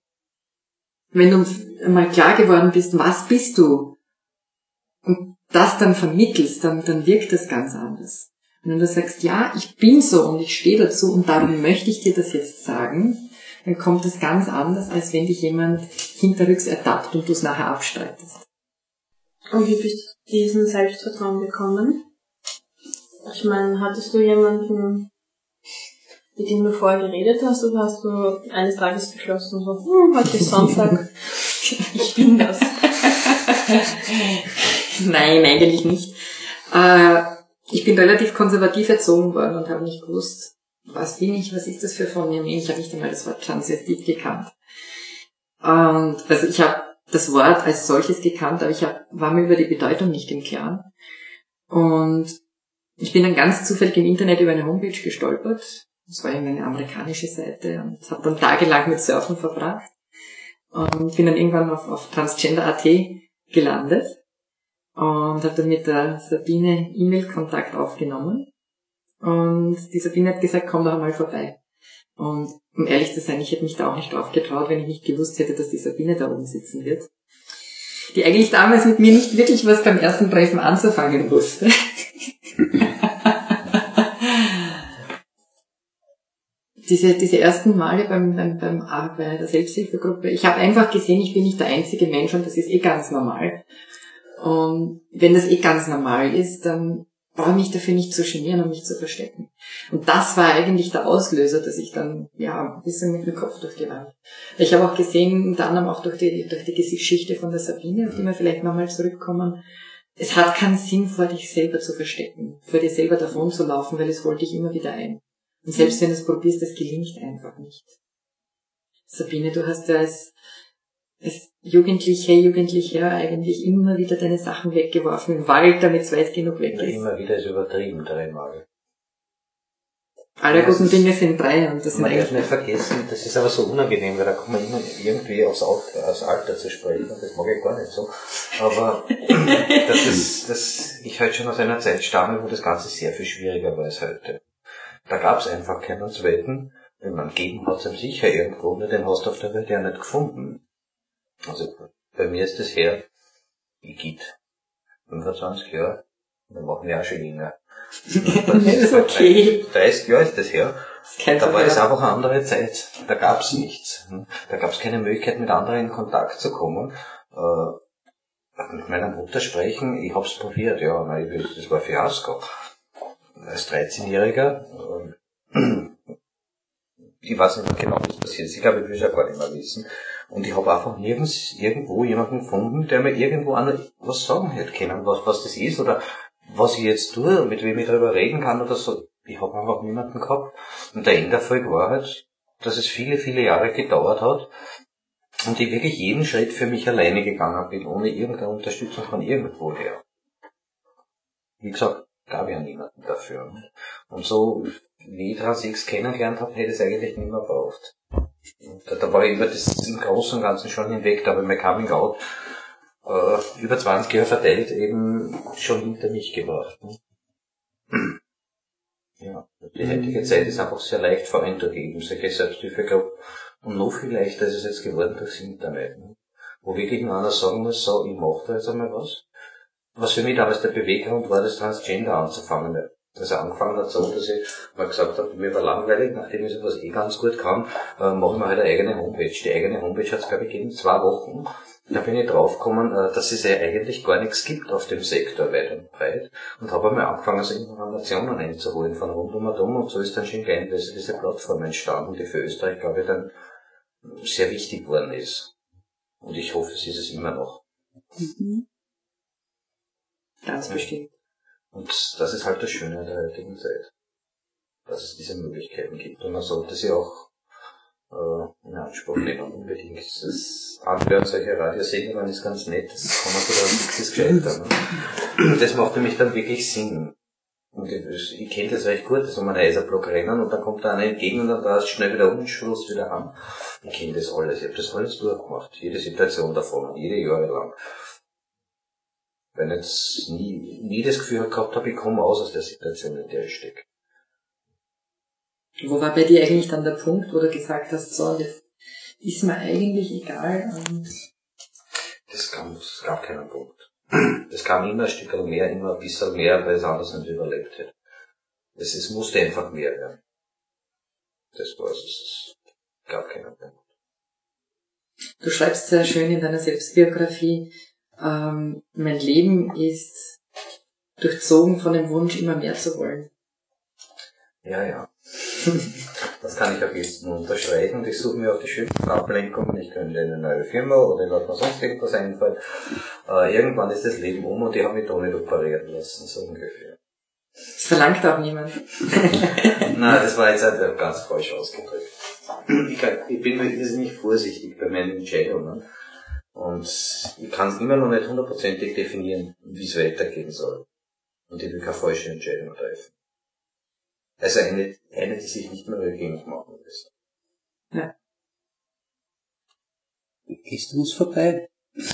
Speaker 3: mal klar geworden bist, was bist du, und das dann vermittelst, dann wirkt das ganz anders. Und wenn du sagst, ja, ich bin so und ich stehe dazu und darum möchte ich dir das jetzt sagen, dann kommt das ganz anders, als wenn dich jemand hinterrücks ertappt und du es nachher abstreitest.
Speaker 5: Und wie bist du diesen Selbstvertrauen bekommen? Ich meine, hattest du jemanden, mit dem du vorher geredet hast, oder hast du eines Tages beschlossen, so, heute ist Sonntag, ich bin das?
Speaker 3: Nein, eigentlich nicht. Ich bin relativ konservativ erzogen worden und habe nicht gewusst, was bin ich, was ist das für von mir? Ich habe nicht einmal das Wort Transvestit gekannt. Und also ich habe das Wort als solches gekannt, aber war mir über die Bedeutung nicht im Klaren. Und ich bin dann ganz zufällig im Internet über eine Homepage gestolpert. Das war eine amerikanische Seite und habe dann tagelang mit Surfen verbracht. Und bin dann irgendwann auf Transgender.at gelandet und habe dann mit der Sabine E-Mail-Kontakt aufgenommen. Und die Sabine hat gesagt, komm doch mal vorbei. Und um ehrlich zu sein, ich hätte mich da auch nicht drauf getraut, wenn ich nicht gewusst hätte, dass die Sabine da oben sitzen wird. Die eigentlich damals mit mir nicht wirklich was beim ersten Treffen anzufangen wusste. Diese ersten Male bei der Selbsthilfegruppe, ich habe einfach gesehen, ich bin nicht der einzige Mensch und das ist ganz normal. Und wenn das ganz normal ist, dann brauche ich mich dafür nicht zu genieren und mich zu verstecken. Und das war eigentlich der Auslöser, dass ich dann ein bisschen mit dem Kopf durchgewandt. Ich habe auch gesehen, unter anderem auch durch die Geschichte von der Sabine, auf die wir vielleicht nochmal zurückkommen, es hat keinen Sinn, vor dich selber zu verstecken, vor dir selber davon zu laufen, weil es holt dich immer wieder ein. Und selbst wenn du es probierst, das gelingt einfach nicht. Sabine, du hast ja als Jugendlicher eigentlich immer wieder deine Sachen weggeworfen im Wald, damit es weit genug weg ist.
Speaker 2: Immer wieder ist übertrieben, dreimal.
Speaker 3: Alle guten Dinge sind drei und das sind
Speaker 2: man
Speaker 3: eigentlich...
Speaker 2: darf nicht vergessen, das ist aber so unangenehm, weil da kommt man immer irgendwie aufs Alter zu sprechen, das mag ich gar nicht so. Aber ich halt schon aus einer Zeit stamme, wo das Ganze sehr viel schwieriger war als heute. Da gab's einfach keinen zweiten, wenn man geben hat's ihm sicher irgendwo, nur den hast du auf der Welt ja nicht gefunden. Also bei mir ist das her, ich geht 25 Jahre, dann machen wir auch schon länger.
Speaker 3: Das ist okay.
Speaker 2: 30 Jahre ist das her. Da war es
Speaker 3: Problem.
Speaker 2: einfach eine andere Zeit. Da gab's nichts. Da gab's keine Möglichkeit, mit anderen in Kontakt zu kommen. Mit meiner Mutter sprechen, ich hab's probiert, ja, das war Fiasko. Als 13-Jähriger, ich weiß nicht mehr genau, was passiert ist. Ich glaube, ich will es ja gar nicht mehr wissen. Und ich habe einfach nirgends irgendwo jemanden gefunden, der mir irgendwo was sagen hätte können, was das ist oder was ich jetzt tue, mit wem ich darüber reden kann oder so. Ich habe einfach niemanden gehabt. Und der Enderfolg war halt, dass es viele, viele Jahre gedauert hat und ich wirklich jeden Schritt für mich alleine gegangen bin, ohne irgendeine Unterstützung von irgendwo her. Wie gesagt, gab ja niemanden dafür. Und so, wie ich Trans-X kennengelernt habe, hätte ich es eigentlich nicht mehr gebraucht. Da war ich über das im Großen und Ganzen schon hinweg, da habe ich mein Coming Out über 20 Jahre verteilt eben schon hinter mich gebracht. Ja, die heutige Zeit ist einfach sehr leicht voranzugeben, solche Selbsthilfegruppen. Und noch viel leichter ist es jetzt geworden durchs Internet. Wo wirklich nur einer sagen muss, so, ich mache da jetzt einmal was. Was für mich damals der Beweggrund war, das Transgender anzufangen. Also angefangen hat so, dass ich mal gesagt habe, mir war langweilig, nachdem ich sowas ganz gut kann, mache ich mir halt eine eigene Homepage. Die eigene Homepage hat es, glaube ich, gegeben 2 Wochen. Da bin ich draufgekommen, dass es ja eigentlich gar nichts gibt auf dem Sektor weit und breit. Und habe einmal angefangen, so Informationen einzuholen von rundum und um. Und so ist dann schon kleinweise diese Plattform entstanden, die für Österreich, glaube ich, dann sehr wichtig geworden ist. Und ich hoffe, es ist es immer noch.
Speaker 3: Mhm. Ganz bestimmt.
Speaker 2: Und das ist halt das Schöne der heutigen Zeit, dass es diese Möglichkeiten gibt. Und man sollte sie auch in Anspruch nehmen, unbedingt. Das Anhören solcher Radiosendungen ist ganz nett, das kann man sogar nichts gescheitern. Das macht nämlich dann wirklich Sinn. Und ich kenne das recht gut, dass wir einen Reiserblock rennen und dann kommt da einer entgegen und dann da ist schnell wieder Unschluss wieder an. Ich kenne das alles, ich habe das alles durchgemacht, jede Situation davon, jede Jahre lang. Weil ich jetzt nie das Gefühl gehabt habe, ich komme aus der Situation, in der ich stecke.
Speaker 3: Wo war bei dir eigentlich dann der Punkt, wo du gesagt hast, so, das ist mir eigentlich egal?
Speaker 2: Es gab keinen Punkt. Es kam immer ein Stück mehr, immer ein bisschen mehr, weil es anders nicht überlebt hätte. Es musste einfach mehr werden. Das war es gab keinen Punkt.
Speaker 3: Du schreibst sehr schön in deiner Selbstbiografie, mein Leben ist durchzogen von dem Wunsch, immer mehr zu wollen.
Speaker 2: Ja. Das kann ich auch jetzt nur unterstreichen und ich suche mir auch die schönsten Ablenkungen. Ich könnte in eine neue Firma oder ich lasse mir sonst irgendwas einfallen. Irgendwann ist das Leben und ich habe mich da nicht operieren lassen, so ungefähr.
Speaker 3: Das verlangt auch niemand.
Speaker 2: Nein, das war jetzt halt ganz falsch ausgedrückt. Ich bin irrsinnig vorsichtig bei meinen Entscheidungen. Und ich kann es immer noch nicht hundertprozentig definieren, wie es weitergehen soll. Und ich will keine falsche Entscheidung treffen. Also eine, die sich nicht mehr rückgängig machen lässt.
Speaker 3: Ja.
Speaker 6: Gehst du uns vorbei?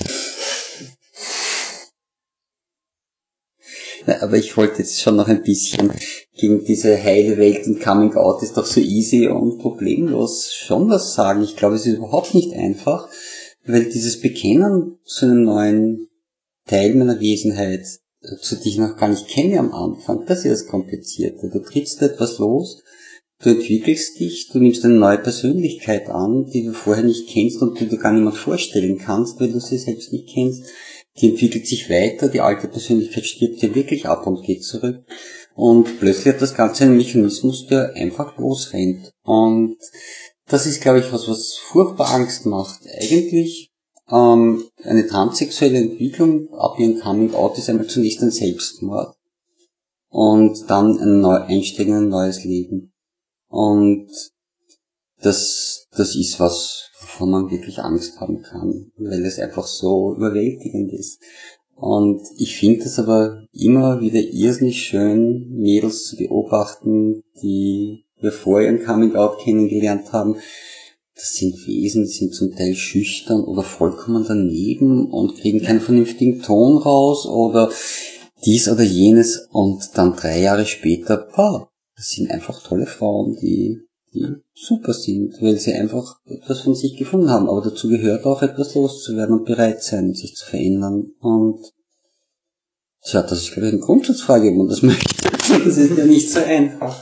Speaker 6: Na, aber ich wollte jetzt schon noch ein bisschen gegen diese heile Welt und Coming Out ist doch so easy und problemlos schon was sagen. Ich glaube, es ist überhaupt nicht einfach, weil dieses Bekennen zu einem neuen Teil meiner Wesenheit, zu die ich noch gar nicht kenne am Anfang, das ist das Komplizierte. Du trittst etwas los, du entwickelst dich, du nimmst eine neue Persönlichkeit an, die du vorher nicht kennst und die du gar niemand vorstellen kannst, weil du sie selbst nicht kennst. Die entwickelt sich weiter, die alte Persönlichkeit stirbt ja wirklich ab und geht zurück. Und plötzlich hat das Ganze einen Mechanismus, der einfach losrennt. Und das ist, glaube ich, was furchtbar Angst macht. Eigentlich eine transsexuelle Entwicklung ab ihrem Coming Out ist einmal zunächst ein Selbstmord. Und dann ein Einsteigen in ein neues Leben. Und das ist was, wovon man wirklich Angst haben kann, weil es einfach so überwältigend ist. Und ich finde es aber immer wieder irrsinnig schön, Mädels zu beobachten, die wir vor ihrem Coming Out kennengelernt haben. Das sind Wesen, die sind zum Teil schüchtern oder vollkommen daneben und kriegen keinen vernünftigen Ton raus oder dies oder jenes und dann 3 Jahre später, das sind einfach tolle Frauen, die super sind, weil sie einfach etwas von sich gefunden haben. Aber dazu gehört auch etwas loszuwerden und bereit sein, sich zu verändern. Und tja, das ist, glaube ich, eine Grundsatzfrage, ob man das möchte. Das ist ja nicht so einfach.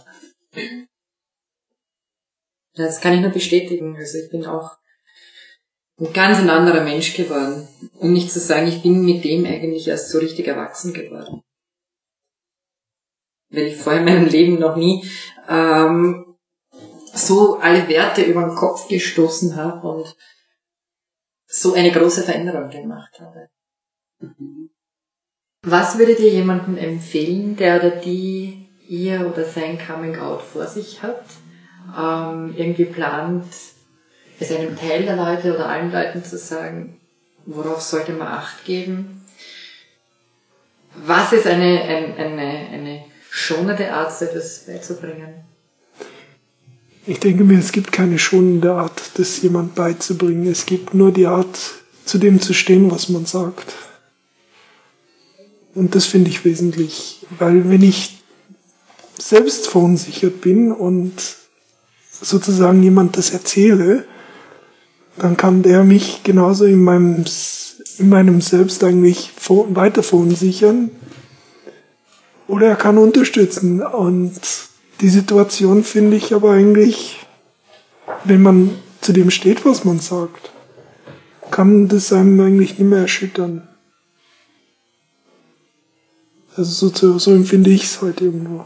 Speaker 3: Das kann ich nur bestätigen. Also ich bin auch ein ganz anderer Mensch geworden. Um nicht zu sagen, ich bin mit dem eigentlich erst so richtig erwachsen geworden. Weil ich vorher in meinem Leben noch nie so alle Werte über den Kopf gestoßen habe und so eine große Veränderung gemacht habe. Was würdet ihr jemandem empfehlen, der oder die ihr oder sein Coming Out vor sich hat, irgendwie plant, es einem Teil der Leute oder allen Leuten zu sagen, worauf sollte man Acht geben? Was ist eine schonende Art, so etwas beizubringen?
Speaker 1: Ich denke mir, es gibt keine schonende Art, das jemand beizubringen. Es gibt nur die Art, zu dem zu stehen, was man sagt. Und das finde ich wesentlich, weil wenn ich selbst verunsichert bin und sozusagen jemand das erzähle, dann kann der mich genauso in meinem Selbst eigentlich weiter verunsichern oder er kann unterstützen. Und die Situation finde ich aber eigentlich, wenn man zu dem steht, was man sagt, kann das einem eigentlich nicht mehr erschüttern. Also so empfinde ich es heute irgendwo.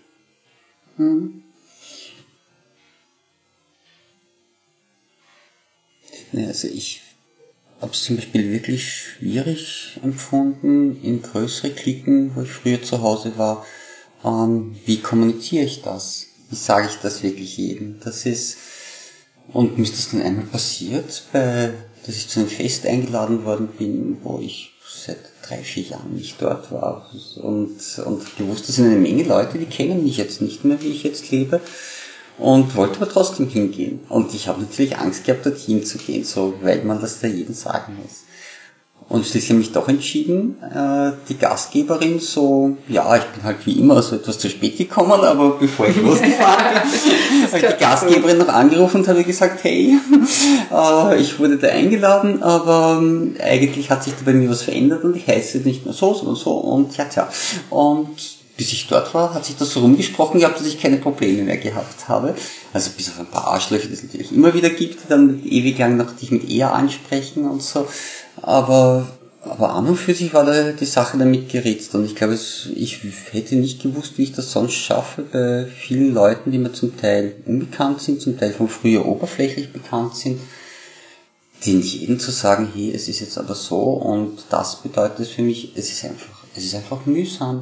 Speaker 6: Ja, also ich habe es zum Beispiel wirklich schwierig empfunden, in größere Cliquen, wo ich früher zu Hause war. Wie kommuniziere ich das? Wie sage ich das wirklich jedem? Und mir ist das dann einmal passiert, dass ich zu einem Fest eingeladen worden bin, wo ich seit 3-4 Jahren nicht dort war. Und gewusst, das sind eine Menge Leute, die kennen mich jetzt nicht mehr, wie ich jetzt lebe. Und wollte aber trotzdem hingehen. Und ich habe natürlich Angst gehabt, dorthin zu gehen, so, weil man das da jedem sagen muss. Und schließlich habe ich mich doch entschieden, die Gastgeberin so, ja, ich bin halt wie immer so etwas zu spät gekommen, aber bevor ich losgefahren bin, habe ich die Gastgeberin noch angerufen und habe gesagt, hey, ich wurde da eingeladen, aber eigentlich hat sich da bei mir was verändert und ich heiße nicht mehr so, sondern so und ja. Und bis ich dort war, hat sich das so rumgesprochen gehabt, dass ich keine Probleme mehr gehabt habe. Also bis auf ein paar Arschlöcher, die es natürlich immer wieder gibt, die dann ewig lang noch dich mit eher ansprechen und so. Aber an und für sich war da die Sache damit geritzt und ich glaube, ich hätte nicht gewusst, wie ich das sonst schaffe bei vielen Leuten, die mir zum Teil unbekannt sind, zum Teil von früher oberflächlich bekannt sind, denen jedem zu sagen, hey, es ist jetzt aber so und das bedeutet es für mich, es ist einfach mühsam.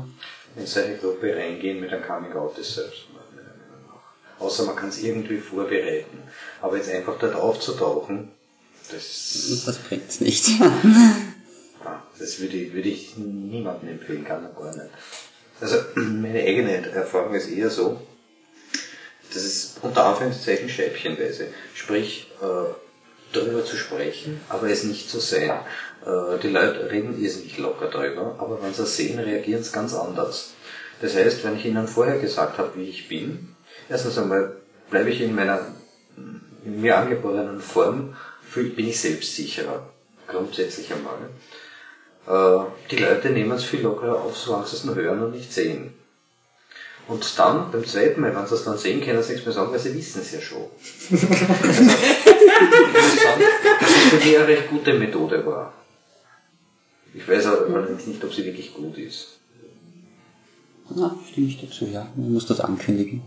Speaker 2: in solche Gruppe reingehen mit einem Coming-out des Selbstmord, meiner Meinung nach. Außer man kann es irgendwie vorbereiten. Aber jetzt einfach dort aufzutauchen, das
Speaker 6: bringt's nicht.
Speaker 2: Das würde ich niemandem empfehlen, kann man gar nicht. Also meine eigene Erfahrung ist eher so, dass es unter Anführungszeichen scheibchenweise, sprich darüber zu sprechen, aber es nicht zu sein. Die Leute reden irrsinnig locker darüber, aber wenn sie es sehen, reagieren sie ganz anders. Das heißt, wenn ich ihnen vorher gesagt habe, wie ich bin, erstens einmal bleibe ich in meiner in mir angeborenen Form, bin ich selbstsicherer, grundsätzlich einmal. Die Leute nehmen es viel lockerer auf, solange sie es nur hören und nicht sehen. Und dann, beim zweiten Mal, wenn sie es dann sehen, können sie nichts mehr sagen, weil sie wissen es ja schon. Also, ich muss sagen, dass es für mich eine recht gute Methode war. Ich weiß allerdings nicht, ob sie wirklich gut ist.
Speaker 6: Na, stimme ich dazu, ja. Man muss das ankündigen.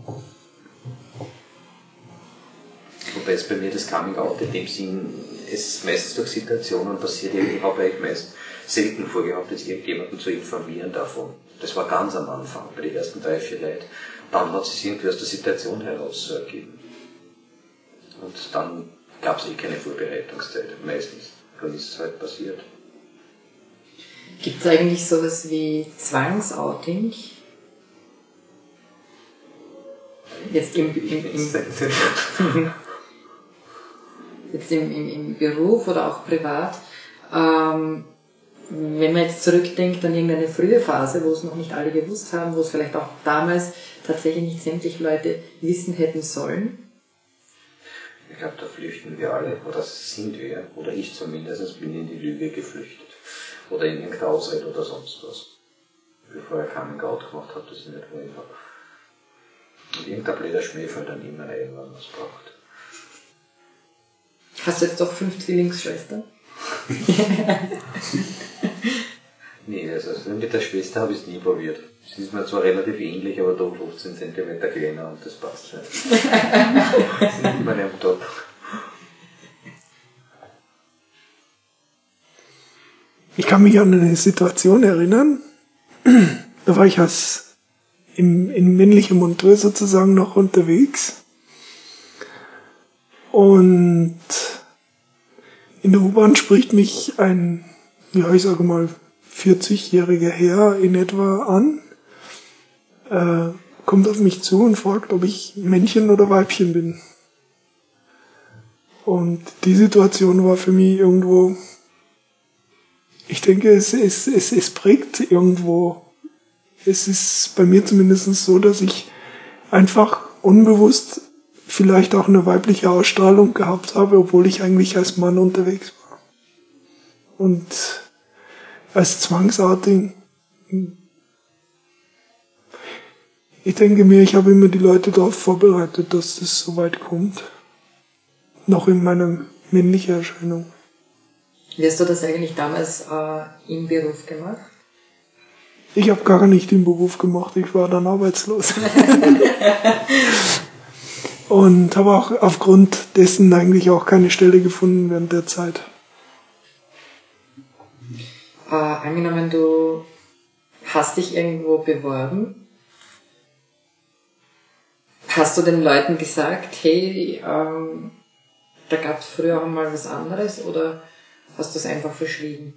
Speaker 2: Wobei es bei mir das Coming-out in dem Sinn, es ist meistens durch Situationen passiert, ich habe eigentlich meist selten vorgehabt, jetzt irgendjemanden zu informieren davon. Das war ganz am Anfang, bei den ersten 3, 4 Leuten. Dann hat es sich irgendwie aus der Situation heraus ergeben. Und dann gab es keine Vorbereitungszeit, meistens. Dann ist es halt passiert.
Speaker 3: Gibt es eigentlich sowas wie Zwangsouting? Jetzt im Beruf oder auch privat. Wenn man jetzt zurückdenkt an irgendeine frühe Phase, wo es noch nicht alle gewusst haben, wo es vielleicht auch damals tatsächlich nicht sämtliche Leute wissen hätten sollen.
Speaker 2: Ich glaube, da flüchten wir alle, oder sind wir, oder ich zumindest, bin in die Lüge geflüchtet. Oder in irgendeine Ausrede oder sonst was. Bevor ich Coming-out gemacht habe, das ich nicht wollen habe. Und irgendein blöder Schmäh fällt dann immer ein, wenn man es braucht.
Speaker 3: Hast du jetzt doch 5 Zwillingsschwestern?
Speaker 2: Nee, also mit der Schwester habe ich es nie probiert. Sie ist mir zwar relativ ähnlich, aber doch 15 cm kleiner und das passt schon. Das ist nicht meine am Top.
Speaker 1: Ich kann mich an eine Situation erinnern, da war ich in männlichem Monteur sozusagen noch unterwegs und in der U-Bahn spricht mich ein, ja ich sage mal, 40-jähriger Herr in etwa an, kommt auf mich zu und fragt, ob ich Männchen oder Weibchen bin. Und die Situation war für mich irgendwo, ich denke, es prägt irgendwo. Es ist bei mir zumindest so, dass ich einfach unbewusst vielleicht auch eine weibliche Ausstrahlung gehabt habe, obwohl ich eigentlich als Mann unterwegs war. Und als Zwangsouting, ich denke mir, ich habe immer die Leute darauf vorbereitet, dass das so weit kommt. Noch in meiner männlichen Erscheinung.
Speaker 3: Wie hast du das eigentlich damals im Beruf gemacht?
Speaker 1: Ich habe gar nicht den Beruf gemacht, ich war dann arbeitslos. Und habe auch aufgrund dessen eigentlich auch keine Stelle gefunden während der Zeit.
Speaker 3: Angenommen, du hast dich irgendwo beworben. Hast du den Leuten gesagt, hey, da gab es früher auch mal was anderes, oder hast du es einfach verschwiegen?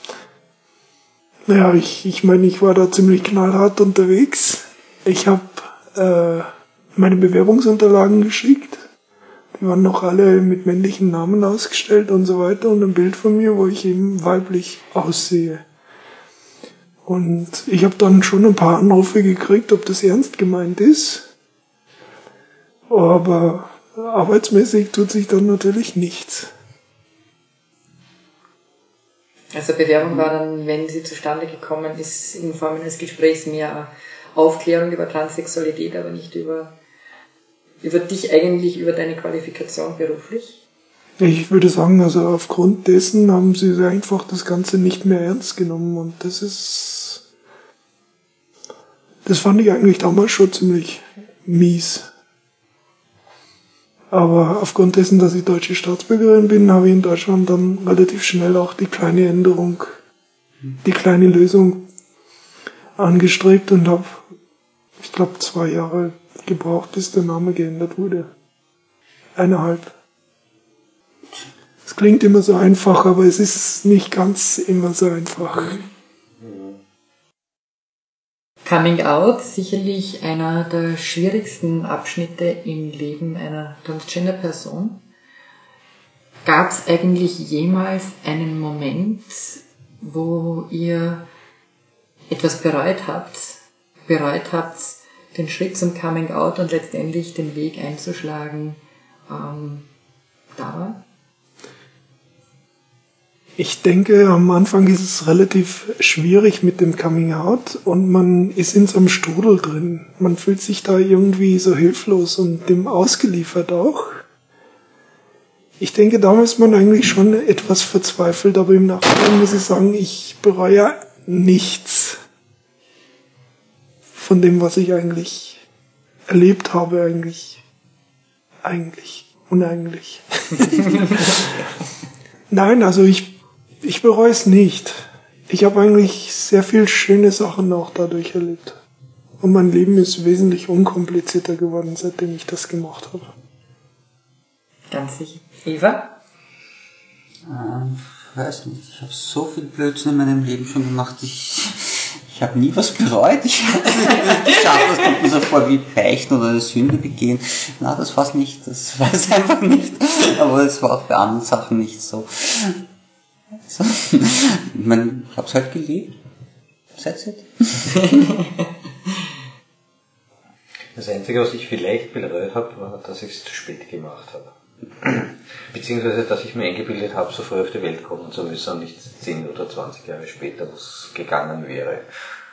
Speaker 1: Naja, ich meine, ich war da ziemlich knallhart unterwegs. Ich habe meine Bewerbungsunterlagen geschickt. Die waren noch alle mit männlichen Namen ausgestellt und so weiter und ein Bild von mir, wo ich eben weiblich aussehe. Und ich habe dann schon ein paar Anrufe gekriegt, ob das ernst gemeint ist. Aber arbeitsmäßig tut sich dann natürlich nichts.
Speaker 3: Also Bewerbung war dann, wenn sie zustande gekommen ist, in Form eines Gesprächs mehr Aufklärung über Transsexualität, aber nicht über dich eigentlich, über deine Qualifikation beruflich?
Speaker 1: Ich würde sagen, also aufgrund dessen haben sie einfach das Ganze nicht mehr ernst genommen und das fand ich eigentlich damals schon ziemlich mies. Aber aufgrund dessen, dass ich deutsche Staatsbürgerin bin, habe ich in Deutschland dann relativ schnell auch die kleine Änderung, die kleine Lösung angestrebt und habe, ich glaube, 2 Jahre gebraucht, bis der Name geändert wurde. 1,5. Es klingt immer so einfach, aber es ist nicht ganz immer so einfach.
Speaker 3: Coming Out, sicherlich einer der schwierigsten Abschnitte im Leben einer Transgender-Person. Gab es eigentlich jemals einen Moment, wo ihr etwas bereut habt, den Schritt zum Coming Out und letztendlich den Weg einzuschlagen, da war?
Speaker 1: Ich denke, am Anfang ist es relativ schwierig mit dem Coming Out und man ist in so einem Strudel drin. Man fühlt sich da irgendwie so hilflos und dem ausgeliefert auch. Ich denke, damals ist man eigentlich schon etwas verzweifelt, aber im Nachhinein muss ich sagen, ich bereue nichts von dem, was ich eigentlich erlebt habe, eigentlich. Nein, also ich bereue es nicht. Ich habe eigentlich sehr viel schöne Sachen auch dadurch erlebt. Und mein Leben ist wesentlich unkomplizierter geworden, seitdem ich das gemacht habe.
Speaker 3: Ganz sicher. Eva?
Speaker 6: Ich weiß nicht, ich habe so viel Blödsinn in meinem Leben schon gemacht, ich habe nie was bereut. Ich habe es geschafft, das kommt mir so vor wie Beichten oder eine Sünde begehen. Na, das war's nicht, das war es einfach nicht. Aber es war auch bei anderen Sachen nicht so. So. Ich meine, ich hab's halt geliebt. That's it.
Speaker 2: Das Einzige, was ich vielleicht bereut habe, war, dass ich es zu spät gemacht habe. Beziehungsweise, dass ich mir eingebildet habe, so früh auf die Welt kommen zu müssen und nicht 10 oder 20 Jahre später, wo es gegangen wäre.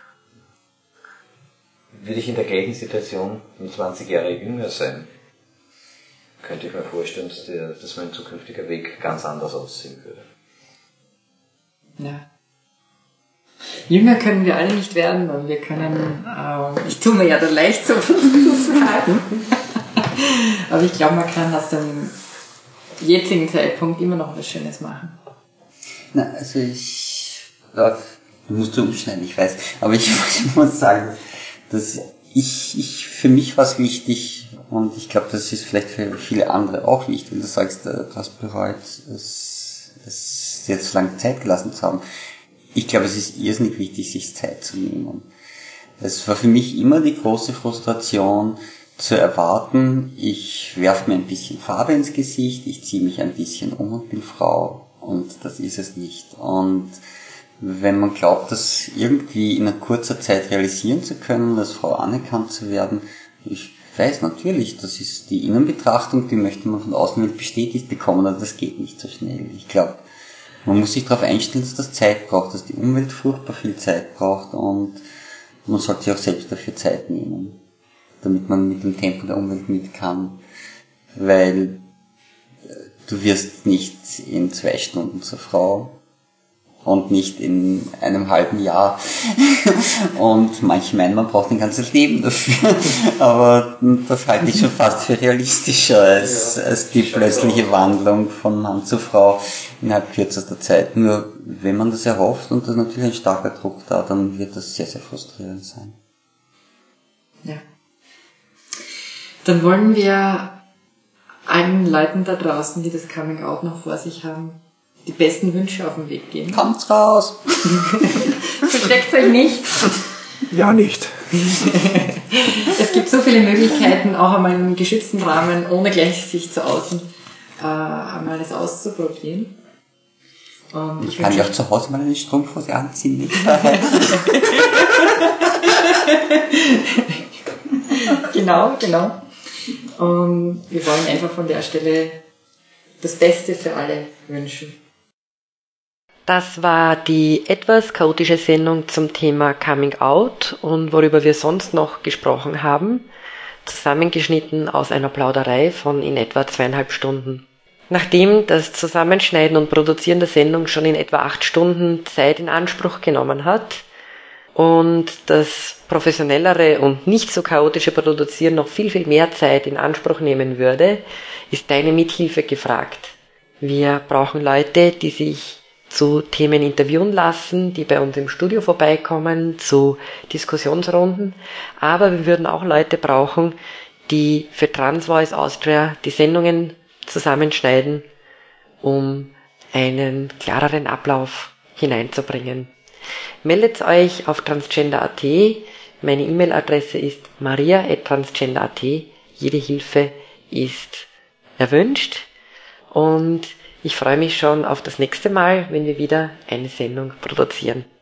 Speaker 2: Würde ich in der gleichen Situation um 20 Jahre jünger sein, könnte ich mir vorstellen, dass mein zukünftiger Weg ganz anders aussehen würde.
Speaker 3: Ja. Jünger können wir alle nicht werden, weil wir können, ich tue mir ja da leicht so zu sagen, aber ich glaube, man kann aus dem jetzigen Zeitpunkt immer noch was Schönes machen.
Speaker 6: Na, also du musst du umschneiden, ich weiß, aber ich muss sagen, dass für mich war es wichtig und ich glaube, das ist vielleicht für viele andere auch wichtig, wenn du sagst, du hast bereut, es jetzt so lange Zeit gelassen zu haben. Ich glaube, es ist irrsinnig wichtig, sich Zeit zu nehmen. Es war für mich immer die große Frustration, zu erwarten, ich werfe mir ein bisschen Farbe ins Gesicht, ich ziehe mich ein bisschen um und bin Frau. Und das ist es nicht. Und wenn man glaubt, das irgendwie in einer kurzer Zeit realisieren zu können, als Frau anerkannt zu werden, ich weiß natürlich, das ist die Innenbetrachtung, die möchte man von außen bestätigt bekommen, aber das geht nicht so schnell. Ich glaube, man muss sich darauf einstellen, dass das Zeit braucht, dass die Umwelt furchtbar viel Zeit braucht und man sollte sich auch selbst dafür Zeit nehmen, damit man mit dem Tempo der Umwelt mit kann, weil du wirst nicht in 2 Stunden zur Frau und nicht in einem halben Jahr und manche meinen, man braucht ein ganzes Leben dafür, aber das halte ich schon fast für realistischer als die plötzliche Wandlung von Mann zu Frau innerhalb kürzester Zeit. Nur wenn man das erhofft und da ist natürlich ein starker Druck da, dann wird das sehr, sehr frustrierend sein.
Speaker 3: Ja. Dann wollen wir allen Leuten da draußen, die das Coming Out noch vor sich haben, die besten Wünsche auf den Weg geben.
Speaker 6: Kommt's raus!
Speaker 3: Versteckt euch nicht!
Speaker 1: Ja, nicht.
Speaker 3: Es gibt so viele Möglichkeiten, auch einmal in einem geschützten Rahmen, ohne gleich sich zu außen, einmal das auszuprobieren. Und
Speaker 6: ich kann ja auch zu Hause mal eine Strumpfhose anziehen, nicht?
Speaker 3: Genau. Und wir wollen einfach von der Stelle das Beste für alle wünschen.
Speaker 7: Das war die etwas chaotische Sendung zum Thema Coming Out und worüber wir sonst noch gesprochen haben, zusammengeschnitten aus einer Plauderei von in etwa 2,5 Stunden. Nachdem das Zusammenschneiden und Produzieren der Sendung schon in etwa 8 Stunden Zeit in Anspruch genommen hat und das professionellere und nicht so chaotische Produzieren noch viel, viel mehr Zeit in Anspruch nehmen würde, ist deine Mithilfe gefragt. Wir brauchen Leute, die sich zu Themen interviewen lassen, die bei uns im Studio vorbeikommen, zu Diskussionsrunden. Aber wir würden auch Leute brauchen, die für Transvoice Austria die Sendungen zusammenschneiden, um einen klareren Ablauf hineinzubringen. Meldet euch auf transgender.at. Meine E-Mail-Adresse ist maria@transgender.at. Jede Hilfe ist erwünscht. Und ich freue mich schon auf das nächste Mal, wenn wir wieder eine Sendung produzieren.